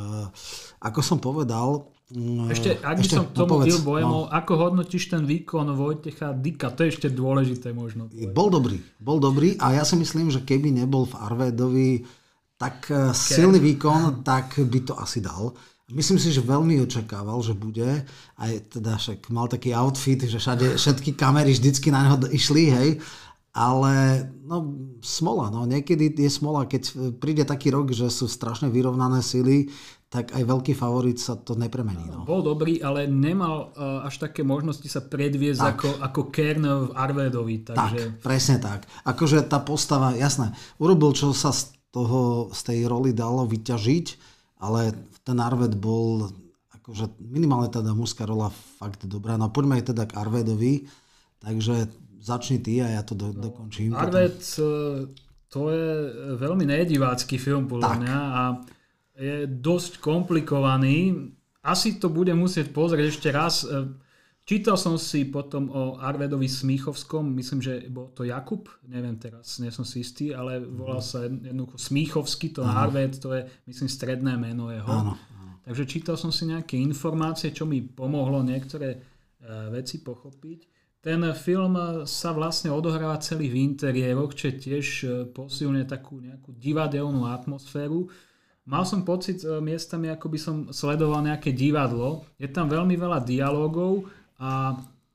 Ako som povedal... Ešte, ak by som k tomu Bohemov, ako hodnotíš ten výkon Vojtecha Dicka? To je ešte dôležité možno. Bol dobrý a ja si myslím, že keby nebol v Arvédovi tak silný výkon, tak by to asi dal. Myslím si, že veľmi očakával, že bude. Aj teda však mal taký outfit, že všetky kamery vždycky na neho išli, ale smola. Niekedy je smola, keď príde taký rok, že sú strašne vyrovnané sily, tak aj veľký favorit sa to nepremení. Bol dobrý, ale nemal až také možnosti sa predviesť ako Kern v Arvédovi. Tak, presne tak. Akože tá postava, jasné, urobil, čo sa z tej roli dalo vyťažiť, ale ten Arvéd bol akože minimálne teda mužská rola fakt dobrá. No poďme aj teda k Arvédovi. Takže začni ty a ja to dokončím. Arvéd, to je veľmi nedivácky film podľa mňa a je dosť komplikovaný. Asi to budem musieť pozrieť ešte raz. Čítal som si potom o Arvédovi Smíchovskom, myslím, že bol to Jakub, neviem teraz, nie som si istý, ale volal sa jednoducho Smíchovský, to Arvéd, to je myslím stredné meno jeho. Áno. Takže čítal som si nejaké informácie, čo mi pomohlo niektoré veci pochopiť. Ten film sa vlastne odohráva celý v interiéroch, čo tiež posilňuje takú nejakú divadelnú atmosféru. Mal som pocit miestami, ako by som sledoval nejaké divadlo. Je tam veľmi veľa dialógov a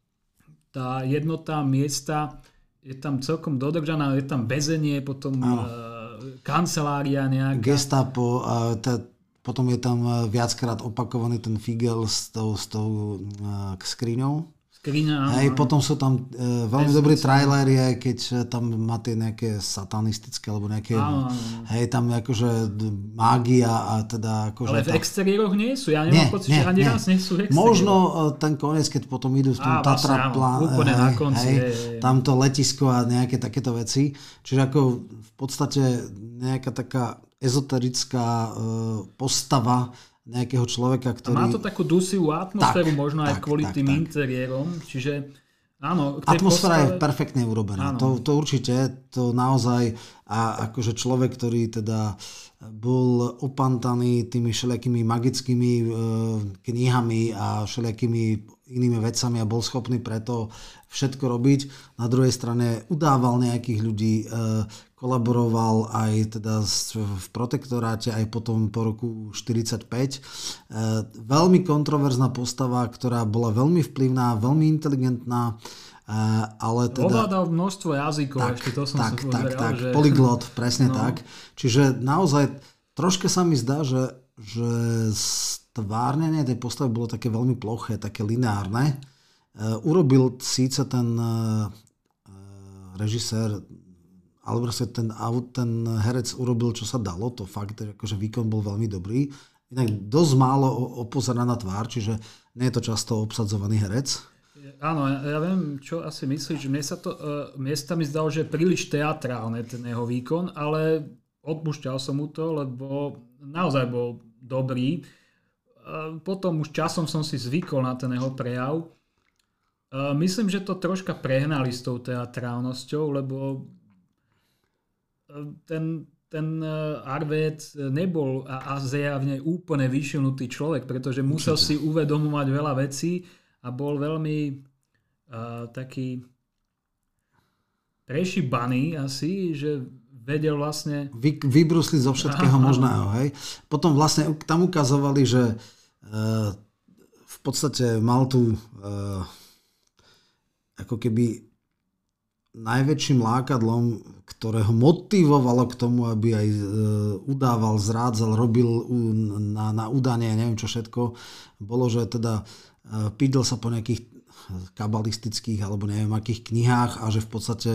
tá jednota miesta je tam celkom dodržaná. Je tam väzenie, potom kancelária nejaká. Gestapo, potom je tam viackrát opakovaný ten figel s tou skriňou. Potom sú tam veľmi dobrý trailer, keď tam má tie nejaké satanistické alebo nejaké tam akože mágia a teda akože... Ale v exteriéroch nie sú, ja nemám pocit, že ani raz nie sú v exteriéroch. Možno ten koniec, keď potom idú v tom Tatra úplne na konci. Tamto letisko a nejaké takéto veci. Čiže ako v podstate nejaká taká ezoterická postava nejakého človeka, ktorý... A má to takú dusivú atmosféru, možno aj kvôli tým interiérom, čiže áno... Atmosféra je perfektne urobená, to určite, to naozaj, a akože človek, ktorý teda bol opantaný tými všelijakými magickými knihami a všelijakými inými vecami a bol schopný preto všetko robiť. Na druhej strane udával nejakých ľudí, kolaboroval aj teda v protektoráte, aj potom po roku 1945. Veľmi kontroverzná postava, ktorá bola veľmi vplyvná, veľmi inteligentná, ale teda... Ovládal množstvo jazykov, ešte to som sa pozeral. Tak, polyglot, presne tak. Čiže naozaj Troška sa mi zdá, že stvárnenie tej postavy bolo také veľmi ploché, také lineárne. Urobil síce ten režisér, alebo ten herec urobil, čo sa dalo, to fakt, akože výkon bol veľmi dobrý. Inak dosť málo opozerá na tvár, čiže nie je to často obsadzovaný herec. Áno, ja viem, čo asi myslíš. Mne sa to miestami zdalo, že je príliš teatrálne ten jeho výkon, ale odpúšťal som mu to, lebo naozaj bol dobrý. Potom už časom som si zvykol na ten jeho prejav. Myslím, že to troška prehnali s tou teatrálnosťou, lebo ten Arvéd nebol a zjavne úplne vyšilnutý človek, pretože musel si uvedomovať veľa vecí a bol veľmi taký prešibaný asi, že vedel vlastne... Vybrusliť zo všetkého možného. Hej? Potom vlastne tam ukazovali, že v podstate mal tu ako keby najväčším lákadlom, ktoré ho motivovalo k tomu, aby aj udával, zrádzal, robil na udanie, neviem čo všetko, bolo, že teda pýdol sa po nejakých kabalistických alebo neviem akých knihách a že v podstate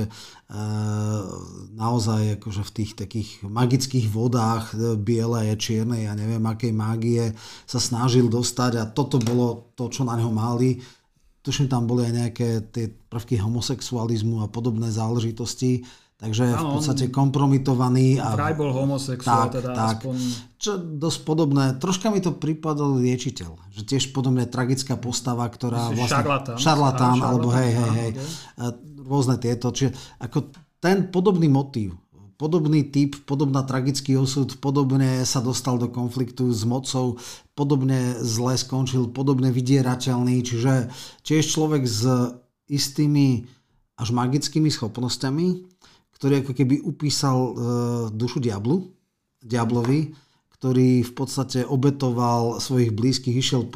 naozaj akože v tých takých magických vodách bielej, čiernej a neviem akej mágie sa snažil dostať a toto bolo to, čo na neho mali. Tuším, tam boli aj nejaké tie prvky homosexualizmu a podobné záležitosti. Takže v podstate kompromitovaný. Vraj bol homosexuál, teda tak. Aspoň... Čo dosť podobné. Troška mi to pripadalo liečiteľ. Že tiež podobne tragická postava, ktorá vlastne... Šarlatán, alebo hej. Rôzne tieto. Čiže ako ten podobný motív, podobný typ, podobná tragický osud, podobne sa dostal do konfliktu s mocou, podobne zle skončil, podobne vydierateľný. Čiže tiež človek s istými až magickými schopnosťami, ktorý ako keby upísal dušu diablovi, ktorý v podstate obetoval svojich blízkych,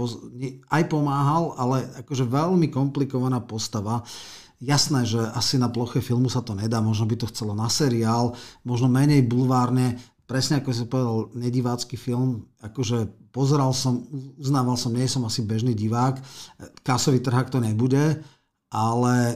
aj pomáhal, ale akože veľmi komplikovaná postava. Jasné, že asi na ploche filmu sa to nedá, možno by to chcelo na seriál, možno menej bulvárne, presne ako si povedal, nedivácky film, akože pozeral som, uznával som, nie som asi bežný divák, kasový trhák to nebude, ale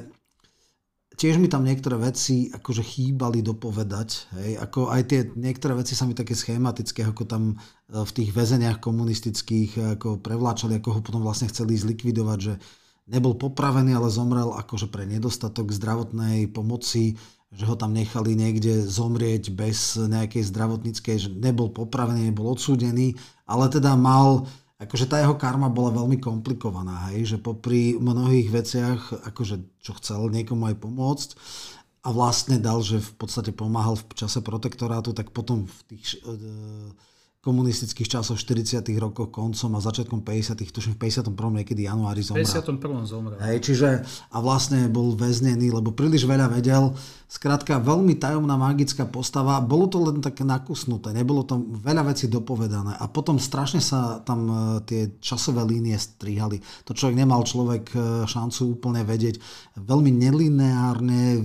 tiež mi tam niektoré veci akože chýbali dopovedať. Hej? Ako aj tie niektoré veci sa mi také schematické, ako tam v tých väzeniach komunistických ako prevláčali, ako ho potom vlastne chceli zlikvidovať, že nebol popravený, ale zomrel akože pre nedostatok zdravotnej pomoci, že ho tam nechali niekde zomrieť bez nejakej zdravotníckej, že nebol popravený, nebol odsúdený, ale teda mal... Akože tá jeho karma bola veľmi komplikovaná, hej? Že popri mnohých veciach, akože čo chcel niekomu aj pomôcť a vlastne dal, že v podstate pomáhal v čase protektorátu, tak potom v tých komunistických časoch 40. rokoch koncom a začiatkom 50. tuším v 51. niekedy januári zomrel. 51. zomrel. Hej, čiže a vlastne bol väznený, lebo príliš veľa vedel. Skrátka veľmi tajomná magická postava. Bolo to len také nakusnuté, nebolo tam veľa vecí dopovedané a potom strašne sa tam tie časové línie strihali. To nemal človek šancu úplne vedieť. Veľmi nelineárne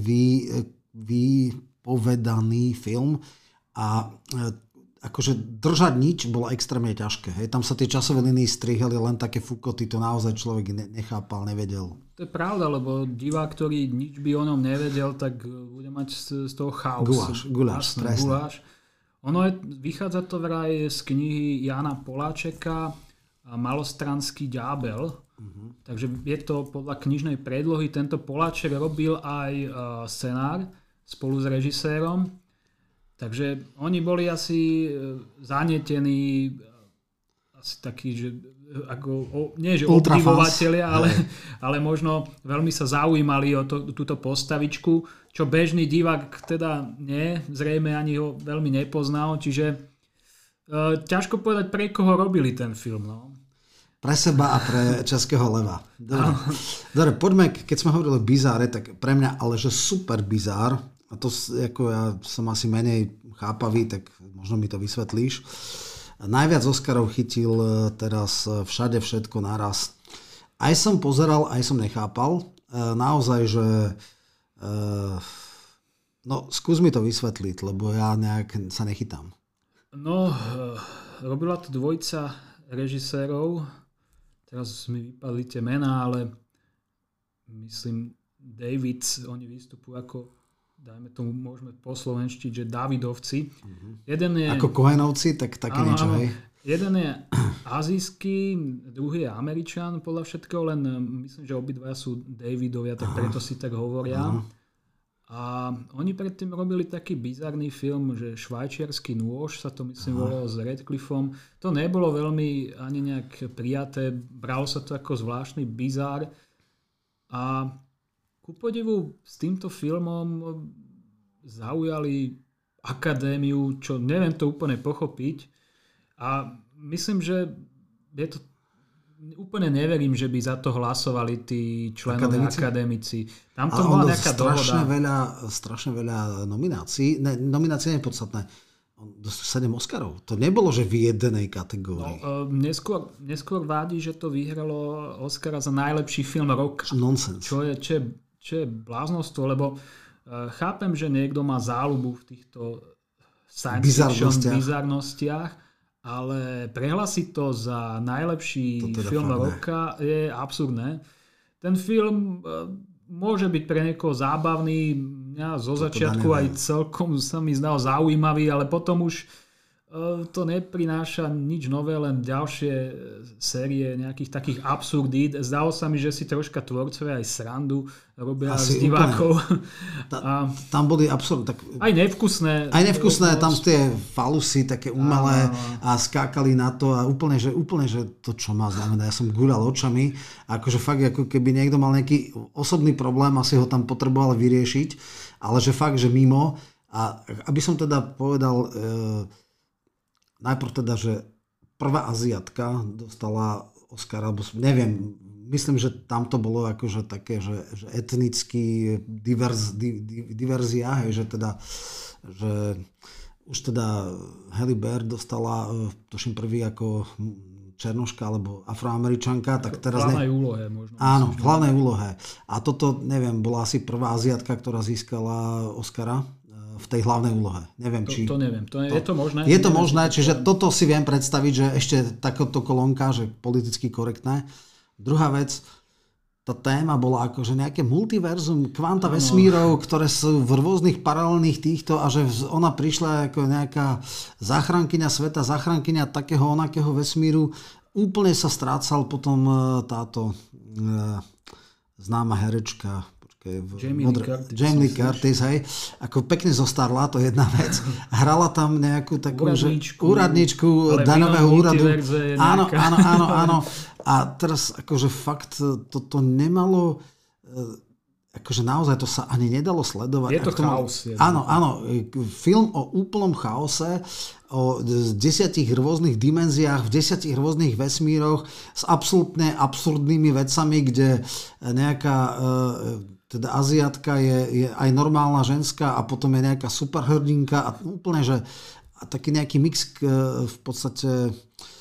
vypovedaný film a akože držať nič bolo extrémne ťažké. Hej. Tam sa tie časové linie strihali len také fukoty, to naozaj človek nechápal, nevedel. To je pravda, lebo divák, ktorý nič by o ňom nevedel, tak bude mať z toho chaos. Guláš, presne. Vychádza to vraj z knihy Jána Poláčeka Malostranský ďábel. Takže je to podľa knižnej predlohy. Tento Poláček robil aj scenár spolu s režisérom. Takže oni boli asi zanietení, asi takí, že nie že obdivovatelia, ale možno veľmi sa zaujímali o túto postavičku, čo bežný divák teda nie, zrejme ani ho veľmi nepoznal, čiže ťažko povedať, pre koho robili ten film. No. Pre seba a pre Českého leva. Dobre, poďme, keď sme hovorili o bizáre, tak pre mňa ale že super bizár, a to ako ja som asi menej chápavý, tak možno mi to vysvetlíš. Najviac Oscarov chytil teraz Všade všetko naraz. Aj som pozeral, aj som nechápal. Naozaj, že no skús mi to vysvetliť, lebo ja nejak sa nechytám. No, robila to dvojica režisérov. Teraz mi vypadli tie mená, ale myslím Davids, oni vystupujú ako, dajme tomu, môžeme poslovenštiť, že Davidovci. Jeden je... Ako Cohenovci, tak také niečo, hej? Jeden je azijský, druhý je Američan podľa všetkého, len myslím, že obidvaja sú Davidovia, tak preto si tak hovoria. A oni predtým robili taký bizarný film, že Švajčiarsky nôž sa to myslím volalo s Radcliffom. To nebolo veľmi ani nejak prijaté, bralo sa to ako zvláštny bizár. A ku podivu s týmto filmom zaujali akadémiu, čo neviem to úplne pochopiť. A myslím, že je to... Úplne neverím, že by za to hlasovali tí členovia akademici. Tam to bola nejaká dohoda. Strašne veľa nominácií. Nominácie nie je podstatné. 7 Oscarov. To nebolo, že v jednej kategórii. No, neskôr vádi, že to vyhralo Oscara za najlepší film roka. Nonsens. Čo je bláznostvo, lebo chápem, že niekto má záľubu v týchto science fiction bizarnostiach, ale prehlásiť to za najlepší film roka je absurdné. Ten film môže byť pre niekoho zábavný, mňa zo začiatku aj celkom sa mi zdal zaujímavý, ale potom už to neprináša nič nové, len ďalšie série nejakých takých absurdít. Zdalo sa mi, že si troška tvorcovia aj srandu robia z divákov. Tam boli absurdné. Aj nevkusné. Tam tie falusy také umelé a skákali na to a úplne, že to čo má znamená. Ja som guľal očami. Akože fakt, ako keby niekto mal nejaký osobný problém, asi ho tam potreboval vyriešiť, ale že fakt, že mimo. A aby som teda povedal... Najprv teda, že prvá Aziatka dostala Oscara, neviem, myslím, že tam to bolo akože také, že etnický diverzia, že teda, že už teda Halle Berry dostala, tuším prvý ako Černoška alebo Afroameričanka, tak teraz... V hlavnej úlohe možno. Áno, v hlavnej úlohe. A toto, neviem, bola asi prvá Aziatka, ktorá získala Oscara v tej hlavnej úlohe. Neviem, či... To neviem. Je to možné? Je to možné, čiže toto si viem predstaviť, že ešte takáto kolónka, že politicky korektné. Druhá vec, tá téma bola akože nejaké multiverzum, kvanta vesmírov, ktoré sú v rôznych paralelných týchto a že ona prišla ako nejaká záchrankyňa sveta, záchrankyňa takého onakého vesmíru. Úplne sa strácal potom táto známa herečka, Jamie Lee Curtis, hej, ako pekne zostarla, to je jedna vec. Hrala tam nejakú takú úradničku daňového úradu. Áno. A teraz akože fakt toto nemalo, akože naozaj to sa ani nedalo sledovať. Je to chaos. Áno, film o úplnom chaose, o 10 rôznych dimenziách, v 10 rôznych vesmíroch s absolútne absurdnými vecami, kde nejaká teda Aziatka je aj normálna ženská a potom je nejaká superhrdinka a úplne, že a taký nejaký mix v podstate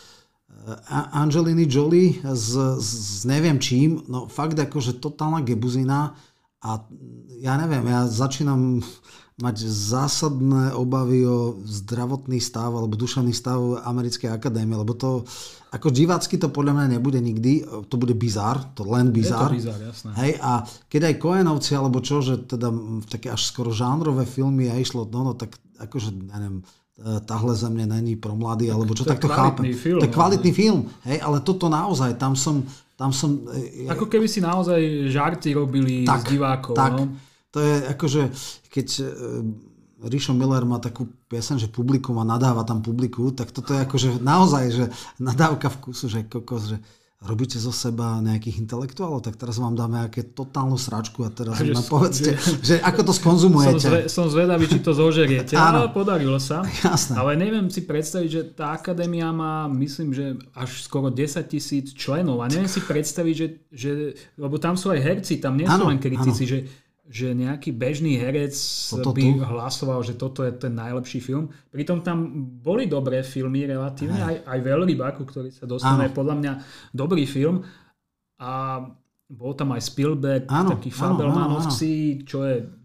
Angeliny Jolie s neviem čím, no fakt akože totálna gebuzina a ja neviem, ja začínam mať zásadné obavy o zdravotný stav alebo duševný stav Americkej akadémie, lebo to ako divácky to podľa mňa nebude nikdy, to bude bizár, to len bizár. Je to bizár, jasné. Hej, a keď aj Coenovci, alebo čo, že teda také až skoro žánrové filmy a išlo, no tak akože, ja neviem, Tahle země není pro mladý, alebo čo, tak to chápem. To je kvalitný film, hej, ale toto naozaj, tam som... Ako keby si naozaj žarty robili s divákov. Tak, no? To je akože, keď Rišo Miller má takú pieseň, že publikum a nadáva tam publiku, tak toto je akože naozaj, že nadávka vkusu, že kokos, že robíte zo seba nejakých intelektuálov, tak teraz vám dáme aké totálnu sračku a teraz nám povedzte, že ako to skonzumujete. Som zvedavý, či to zožeriete, ale podarilo sa. Jasné. Ale neviem si predstaviť, že tá akadémia má, myslím, že až skoro 10,000 členov a neviem si predstaviť, že lebo tam sú aj herci, tam nie sú len kritici, že nejaký bežný herec by hlasoval, že toto je ten najlepší film. Pritom tam boli dobré filmy relatívne, aj Veľrybaku, ktorý sa dostane, podľa mňa dobrý film. A bol tam aj Spielberg, taký Fabelmanovci, čo je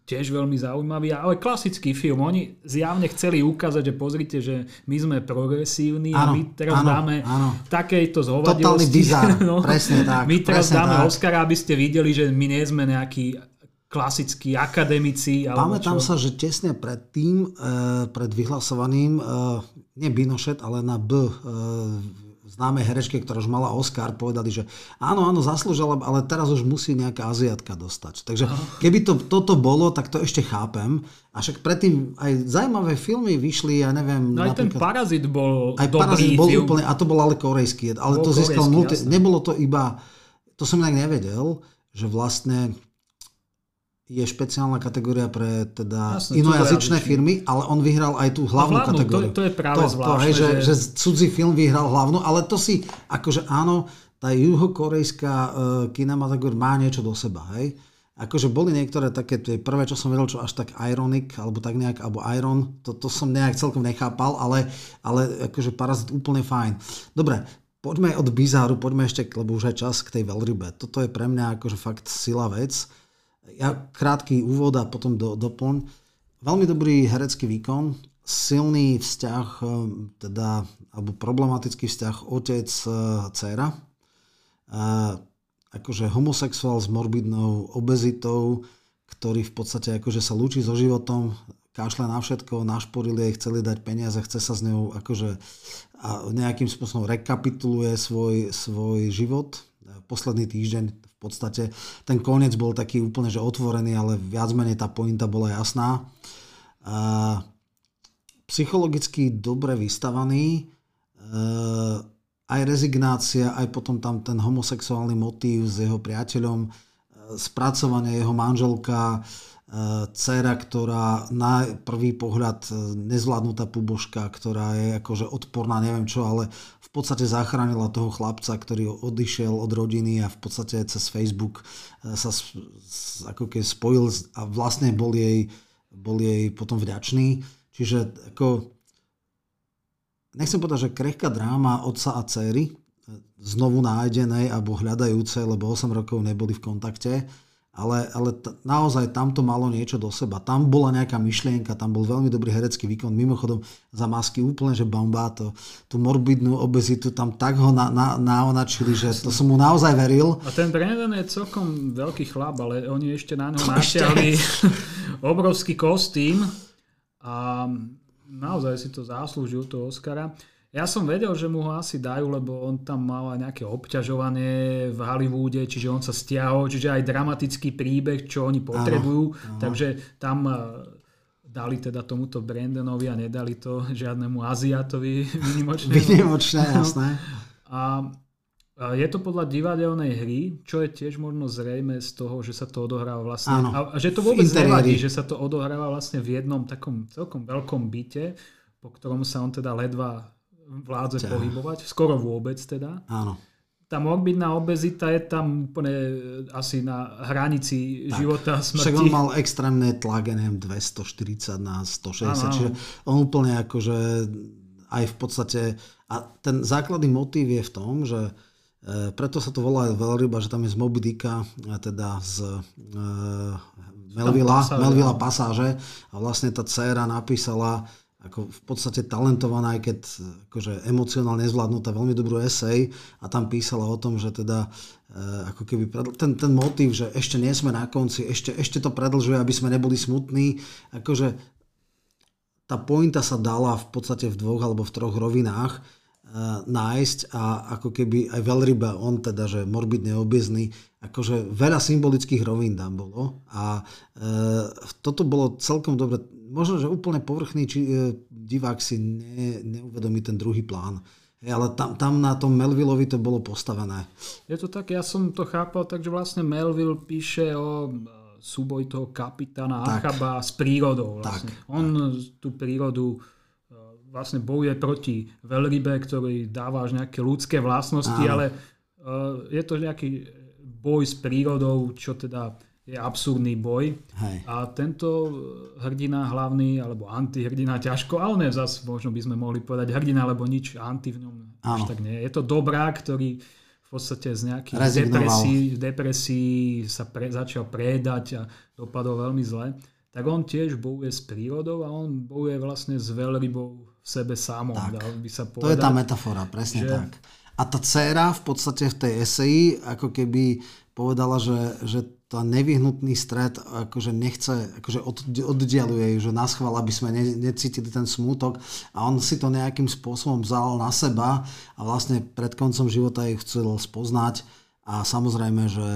tiež veľmi zaujímavý, ale klasický film. Oni zjavne chceli ukázať, že pozrite, že my sme progresívni a my teraz dáme takejto zhovadilosti. Totálny bizár, presne tak. My teraz dáme Oscara, aby ste videli, že my nie sme nejakí klasickí akademici. Pamätám sa, že tesne pred tým, pred vyhlasovaním, nie Binošet, ale na B, známej herečke, ktorá už mala Oscar, povedali, že áno, zaslúžila, ale teraz už musí nejaká Aziatka dostať. Takže keby toto bolo, tak to ešte chápem. A však predtým aj zaujímavé filmy vyšli, ja neviem... No aj ten Parazit bol aj dobrý Parazit bol film. Úplne, a to bol ale korejský. Ale to získal nebolo to iba... To som inak nevedel, že vlastne je špeciálna kategória pre teda inojazyčné firmy, ale on vyhral aj tú hlavnú kategóriu. To je práve zvláštne. Že cudzí film vyhral hlavnú, ale to si, akože áno, tá juhokorejská kinematográfia má niečo do seba, hej. Akože boli niektoré také, tie prvé, čo som vedel, čo až tak Ironic, alebo tak nejak, alebo Iron, to som nejak celkom nechápal, ale akože Parazit úplne fajn. Dobre, poďme od bizáru, poďme ešte, lebo už aj čas k tej veľrybe. Toto je pre mňa akože fakt sila vec. Ja krátky úvod a potom doplň. Veľmi dobrý herecký výkon, silný vzťah, teda, alebo problematický vzťah otec-dcéra. Akože homosexuál s morbidnou obezitou, ktorý v podstate akože sa lúči so životom, kašle na všetko, našporil jej, chceli dať peniaze, chce sa s ňou akože nejakým spôsobom rekapituluje svoj život. Posledný týždeň v podstate ten koniec bol taký úplne že otvorený, ale viac menej tá pointa bola jasná. Psychologicky dobre vystavaný, aj rezignácia, aj potom tam ten homosexuálny motív s jeho priateľom, spracovanie jeho manželka, dcéra, ktorá na prvý pohľad nezvládnutá pubožka, ktorá je akože odporná, neviem čo, ale v podstate zachránila toho chlapca, ktorý odišiel od rodiny a v podstate cez Facebook sa ako keď spojil a vlastne bol jej potom vďačný. Čiže ako nechcem povedať, že krehká dráma otca a dcéry znovu nájdenej alebo hľadajúcej, lebo 8 rokov neboli v kontakte, ale naozaj tam to malo niečo do seba. Tam bola nejaká myšlienka, tam bol veľmi dobrý herecký výkon. Mimochodom za masky úplne, že bomba, tú morbidnú obezitu tam tak ho naonačili, že to som mu naozaj veril. A ten Brandon je celkom veľký chlap, ale oni ešte na ňo natiahli obrovský kostým a naozaj si to zaslúžil, toho Oscara. Ja som vedel, že mu ho asi dajú, lebo on tam mal nejaké obťažovanie v Hollywoode, čiže on sa stiahol, čiže aj dramatický príbeh, čo oni potrebujú. Áno. Takže tam dali teda tomuto Brandonovi a nedali to žiadnemu Aziatovi výnimočnému. Výnimočné, jasné. A je to podľa divadelnej hry, čo je tiež možno zrejme z toho, že sa to odohráva vlastne... Áno, a že to vôbec nevadí, že sa to odohráva vlastne v jednom takom celkom veľkom byte, po ktorom sa on teda ledva vládze pohybovať, skoro vôbec teda. Áno. Tá morbidná obezita je tam úplne asi na hranici života a smrti. Však on mal extrémne tlak, neviem, 240 na 160, čiže on úplne akože aj v podstate, a ten základný motív je v tom, že preto sa to volá veľryba, že tam je z Moby Dicka, teda z Melvilla pasáže a vlastne tá dcéra napísala ako v podstate talentovaná, aj keď akože emocionálne nezvládnutá, veľmi dobrú esej a tam písala o tom, že teda ako keby ten motív, že ešte nie sme na konci, ešte to predlžuje, aby sme neboli smutní, akože tá pointa sa dala v podstate v 2 alebo v 3 rovinách nájsť a ako keby aj veľryba, on teda, že morbidne obezný, akože veľa symbolických rovín tam bolo a toto bolo celkom dobre. Možno, že úplne povrchný divák si neuvedomí ten druhý plán. Ale tam na tom Melvillovi to bolo postavené. Je to tak, ja som to chápal, takže vlastne Melville píše o súboj toho kapitána Achaba s prírodou. Vlastne. On tú prírodu vlastne bojuje proti veľrybe, ktorý dáva až nejaké ľudské vlastnosti, ale je to nejaký boj s prírodou, čo teda je absurdný boj. Hej. A tento hrdina hlavný, alebo antihrdina ťažko, ale ne, zase možno by sme mohli povedať hrdina, lebo nič anti v ňom až tak nie. Je to dobrák, ktorý v podstate z nejakých depresí sa začal prejedať a dopadol veľmi zle. tak on tiež bojuje s prírodou a on bojuje vlastne s veľrybou v sebe samom, dal by sa povedať. To je tá metafora, presne tak. A tá dcéra v podstate v tej eseji ako keby povedala, že tá nevyhnutný stret akože nechce, akože oddialuje ju, že naschvál, aby sme necítili ten smútok a on si to nejakým spôsobom vzal na seba a vlastne pred koncom života ju chcel spoznať a samozrejme, že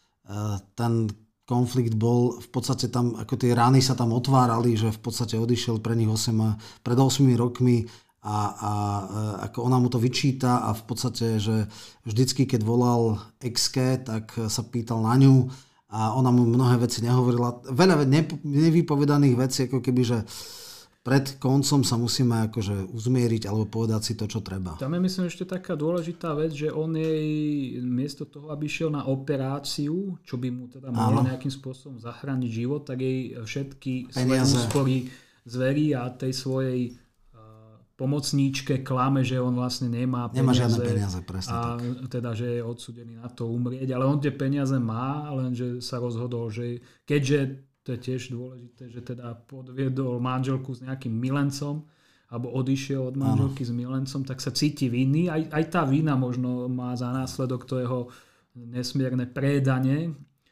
ten konflikt bol v podstate tam, ako tie rány sa tam otvárali, že v podstate odišiel pred 8 rokmi a ako ona mu to vyčíta a v podstate, že vždycky, keď volal exke, tak sa pýtal na ňu a ona mu mnohé veci nehovorila. Veľa nevypovedaných vecí, ako keby, že pred koncom sa musíme akože uzmieriť alebo povedať si to, čo treba. Tam je myslím ešte taká dôležitá vec, že on jej miesto toho, aby šiel na operáciu, čo by mu teda mohlo nejakým spôsobom zachrániť život, tak jej všetky svoje úspory zverí a tej svojej pomocníčke klame, že on vlastne nemá peniaze. Nemá žiadne peniaze, presne a tak. Teda, že je odsúdený na to umrieť, ale on tie peniaze má, lenže sa rozhodol, že keďže to je tiež dôležité, že teda podviedol manželku s nejakým milencom alebo odišiel od manželky s milencom, tak sa cíti vinný. Aj tá vina možno má za následok to jeho nesmierne prédanie.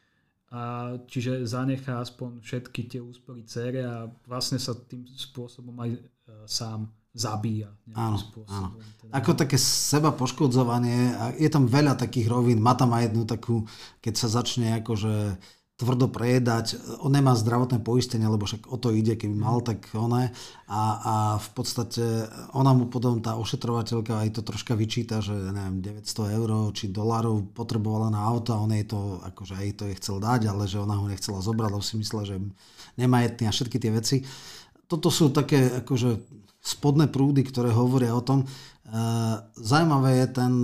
A čiže zanechá aspoň všetky tie úspory dcére a vlastne sa tým spôsobom aj sám zabíja. Áno. Teda. Ako také seba poškodzovanie. Je tam veľa takých rovín. Má tam aj jednu takú, keď sa začne akože tvrdo prejedať. On nemá zdravotné poistenie, lebo však o to ide, keby mal, tak one. A v podstate ona mu potom, tá ošetrovateľka aj to troška vyčíta, že neviem, 900 eur či dolárov potrebovala na auto a on jej to, akože aj to jej chcel dať, ale že ona ho nechcela zobrať, lebo si myslela, že nemá jetný a všetky tie veci. Toto sú také akože spodné prúdy, ktoré hovoria o tom. Zaujímavé je ten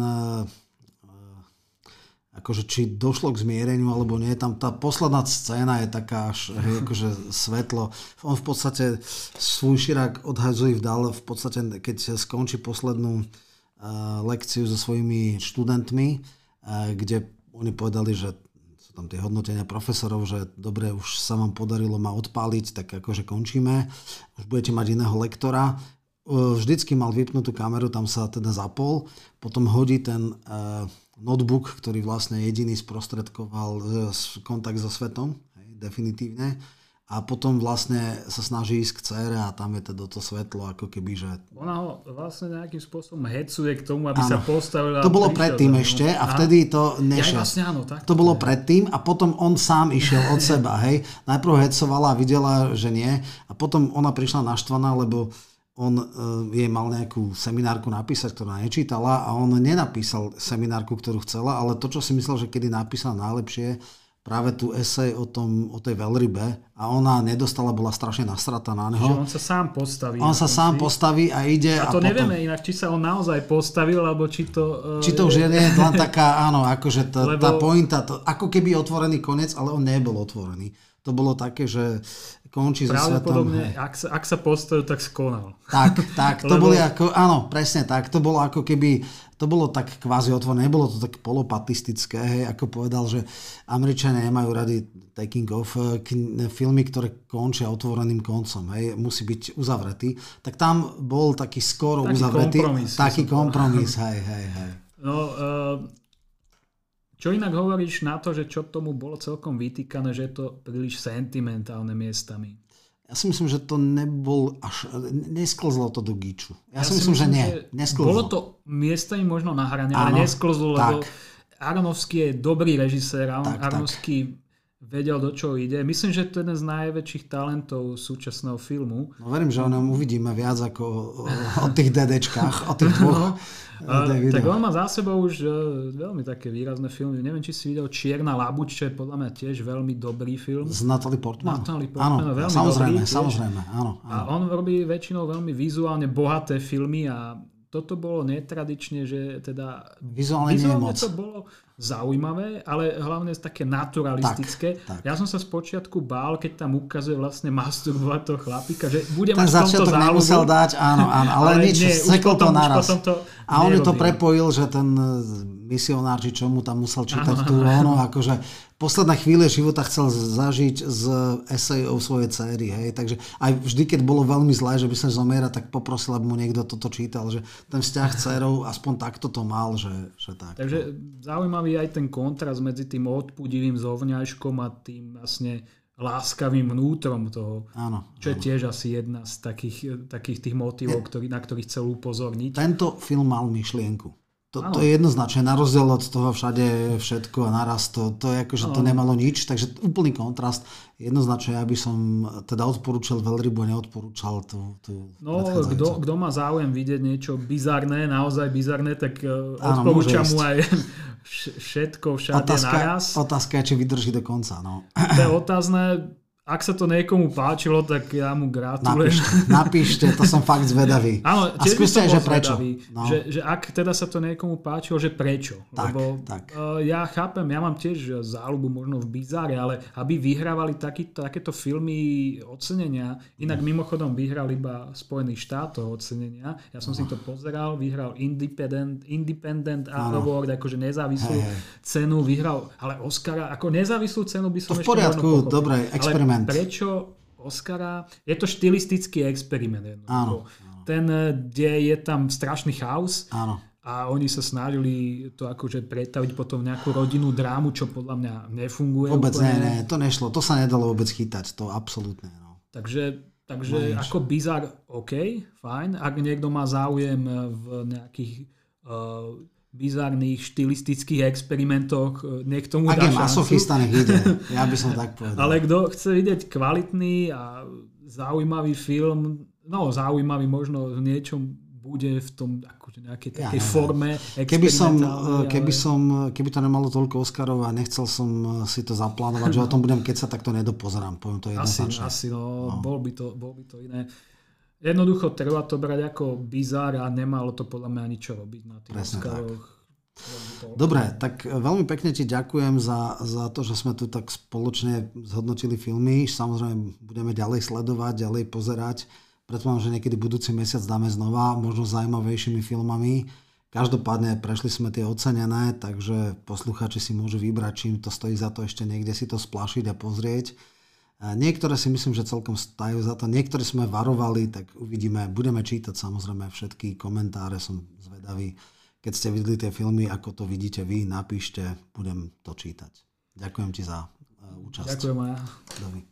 akože či došlo k zmiereniu alebo nie. Tam tá posledná scéna je taká až akože svetlo. On v podstate svoj širák odhadzuje vdal, v podstate keď skončí poslednú lekciu so svojimi študentmi, kde oni povedali, že sú tam tie hodnotenia profesorov, že dobre, už sa vám podarilo ma odpáliť, tak akože končíme. Už budete mať iného lektora. Vždycky mal vypnutú kameru, tam sa teda zapol. Potom hodí ten notebook, ktorý vlastne jediný sprostredkoval kontakt so svetom, definitívne. A potom vlastne sa snaží ísť k dcére a tam je teda to svetlo, ako keby, že... Ona ho vlastne nejakým spôsobom hecuje k tomu, aby sa postavila... To bolo predtým ešte a vtedy to nešiel. Vlastne, áno, tak to bolo predtým a potom on sám išiel od seba, hej. Najprv hecovala a videla, že nie a potom ona prišla naštvaná, lebo on jej mal nejakú seminárku napísať, ktorú nečítala a on nenapísal seminárku, ktorú chcela, ale to, čo si myslel, že kedy napísal najlepšie, práve tú esej o tej veľrybe a ona nedostala, bola strašne nasratá na neho. Že on sa sám postaví. On sa sám postaví a ide. A to nevieme inak, či sa on naozaj postavil, alebo či to... Či to už je len taká, áno, akože tá pointa, ako keby otvorený koniec, ale on nebol otvorený. To bolo také, že končí so svetom. Pravdepodobne, ak sa postavil, tak skonal. Tak, to bolo ako, áno, presne tak, to bolo ako keby, to bolo tak kvázi otvorené, nebolo to tak polopatistické, hej, ako povedal, že Američania nemajú rady taking off, filmy, ktoré končia otvoreným koncom, hej, musí byť uzavretý, tak tam bol taký skoro uzavretý. Taký kompromis, hej. No, čo inak hovoríš na to, že čo tomu bolo celkom vytýkané, že je to príliš sentimentálne miestami? Ja si myslím, že to nebol až... Nesklzlo to do gíču. Ja si myslím, že nie. Nesklzlo. Bolo to miestami možno na hrane, ale nesklzlo, lebo Aronofsky je dobrý režisér a on Aronofsky vedel, do čoho ide. Myslím, že to je jeden z najväčších talentov súčasného filmu. No verím, že o ňom uvidíme viac ako o tých DDčkách, o tých dvoch. Tak on má za sebou už veľmi také výrazné filmy. Neviem, či si videl Čierna labuť, čo je podľa mňa tiež veľmi dobrý film. S Natalie Portman? Áno, veľmi samozrejme, áno. A on robí väčšinou veľmi vizuálne bohaté filmy a toto bolo netradične, že teda vizuálne to bolo zaujímavé, ale hlavne také naturalistické. Tak. Ja som sa spočiatku bál, keď tam ukazuje vlastne masturbovať toho chlapíka, že bude mať v tomto záľubu. Nemusel dať, áno, ale nič, sekol to naraz. A on to prepojil, že ten misionár, či čo mu tam musel čítať tú ono, akože posledné chvíle života chcel zažiť z esejov svojej céry, hej, takže aj vždy, keď bolo veľmi zlé, že by sa zomiera, tak poprosil, aby mu niekto toto čítal, že ten vzťah s dcérou aspoň takto to mal, že tak. Takže zaujímavý aj ten kontrast medzi tým odpudivým zovňajškom a tým vlastne láskavým vnútrom toho, čo je tiež asi jedna z takých tých motivov, na ktorých chcel upozorniť. Tento film mal myšlienku. To je jednoznačne, na rozdiel od toho všade všetko a naraz to je ako, že to nemalo nič, takže úplný kontrast. Jednoznačne, ja by som teda odporúčal Veľrybu a neodporúčal tú kto má záujem vidieť niečo bizarné, naozaj bizarné, tak odporúčam mu aj všetko všade naraz. Otázka je, či vydrží do konca. No. To je otázne. Ak sa to niekomu páčilo, tak ja mu gratulujem. Napíšte, to som fakt zvedavý. Áno, a skúste, že prečo. No. Že ak teda sa to niekomu páčilo, že prečo. Lebo ja chápem, ja mám tiež záľubu možno v bizáre, ale aby vyhrávali takéto filmy ocenenia, inak mimochodom vyhral iba Spojených štátov ocenenia. Ja som si to pozeral, vyhral Independent Award, akože nezávislú cenu, vyhral, ale Oscara, ako nezávislú cenu by som ešte možno pochopil. V poriadku, dobre, experiment. Prečo Oscara? Je to štilistický experiment. Áno. Ten, kde je tam strašný chaos. Áno. A oni sa snažili to akože pretaviť potom nejakú rodinnú drámu, čo podľa mňa nefunguje. Vôbec nie, to nešlo. To sa nedalo vôbec chytať. To absolútne. No. Takže ako bizar, OK, fajn. Ak niekto má záujem v nejakých bizarných štilistických experimentoch, nech tomu dá šancu. Ak je masochista, nech ide. Ja by som tak povedal. Ale kto chce vidieť kvalitný a zaujímavý film, zaujímavý možno v niečom bude v tom akože nejakej takej forme experimentálnej. Keby to nemalo toľko Oscarov a nechcel som si to zaplánovať, že o tom budem kecať, tak to nedopozerám. Poviem to jednoznačne. Asi, bol by to iné. Jednoducho treba to brať ako bizár a nemalo to podľa mňa ničo robiť na tých Oscaroch. Dobre, tak veľmi pekne ti ďakujem za to, že sme tu tak spoločne zhodnotili filmy. Samozrejme budeme ďalej sledovať, ďalej pozerať. Predpokladám, že niekedy budúci mesiac dáme znova, možno zaujímavejšími filmami. Každopádne prešli sme tie ocenené, takže poslucháči si môžu vybrať, čím to stojí za to ešte niekde si to splašiť a pozrieť. Niektoré si myslím, že celkom stajú za to. Niektoré sme varovali, tak uvidíme. Budeme čítať samozrejme všetky komentáre, som zvedavý. Keď ste videli tie filmy, ako to vidíte vy, napíšte, budem to čítať. Ďakujem ti za účasť. Ďakujem aj ja.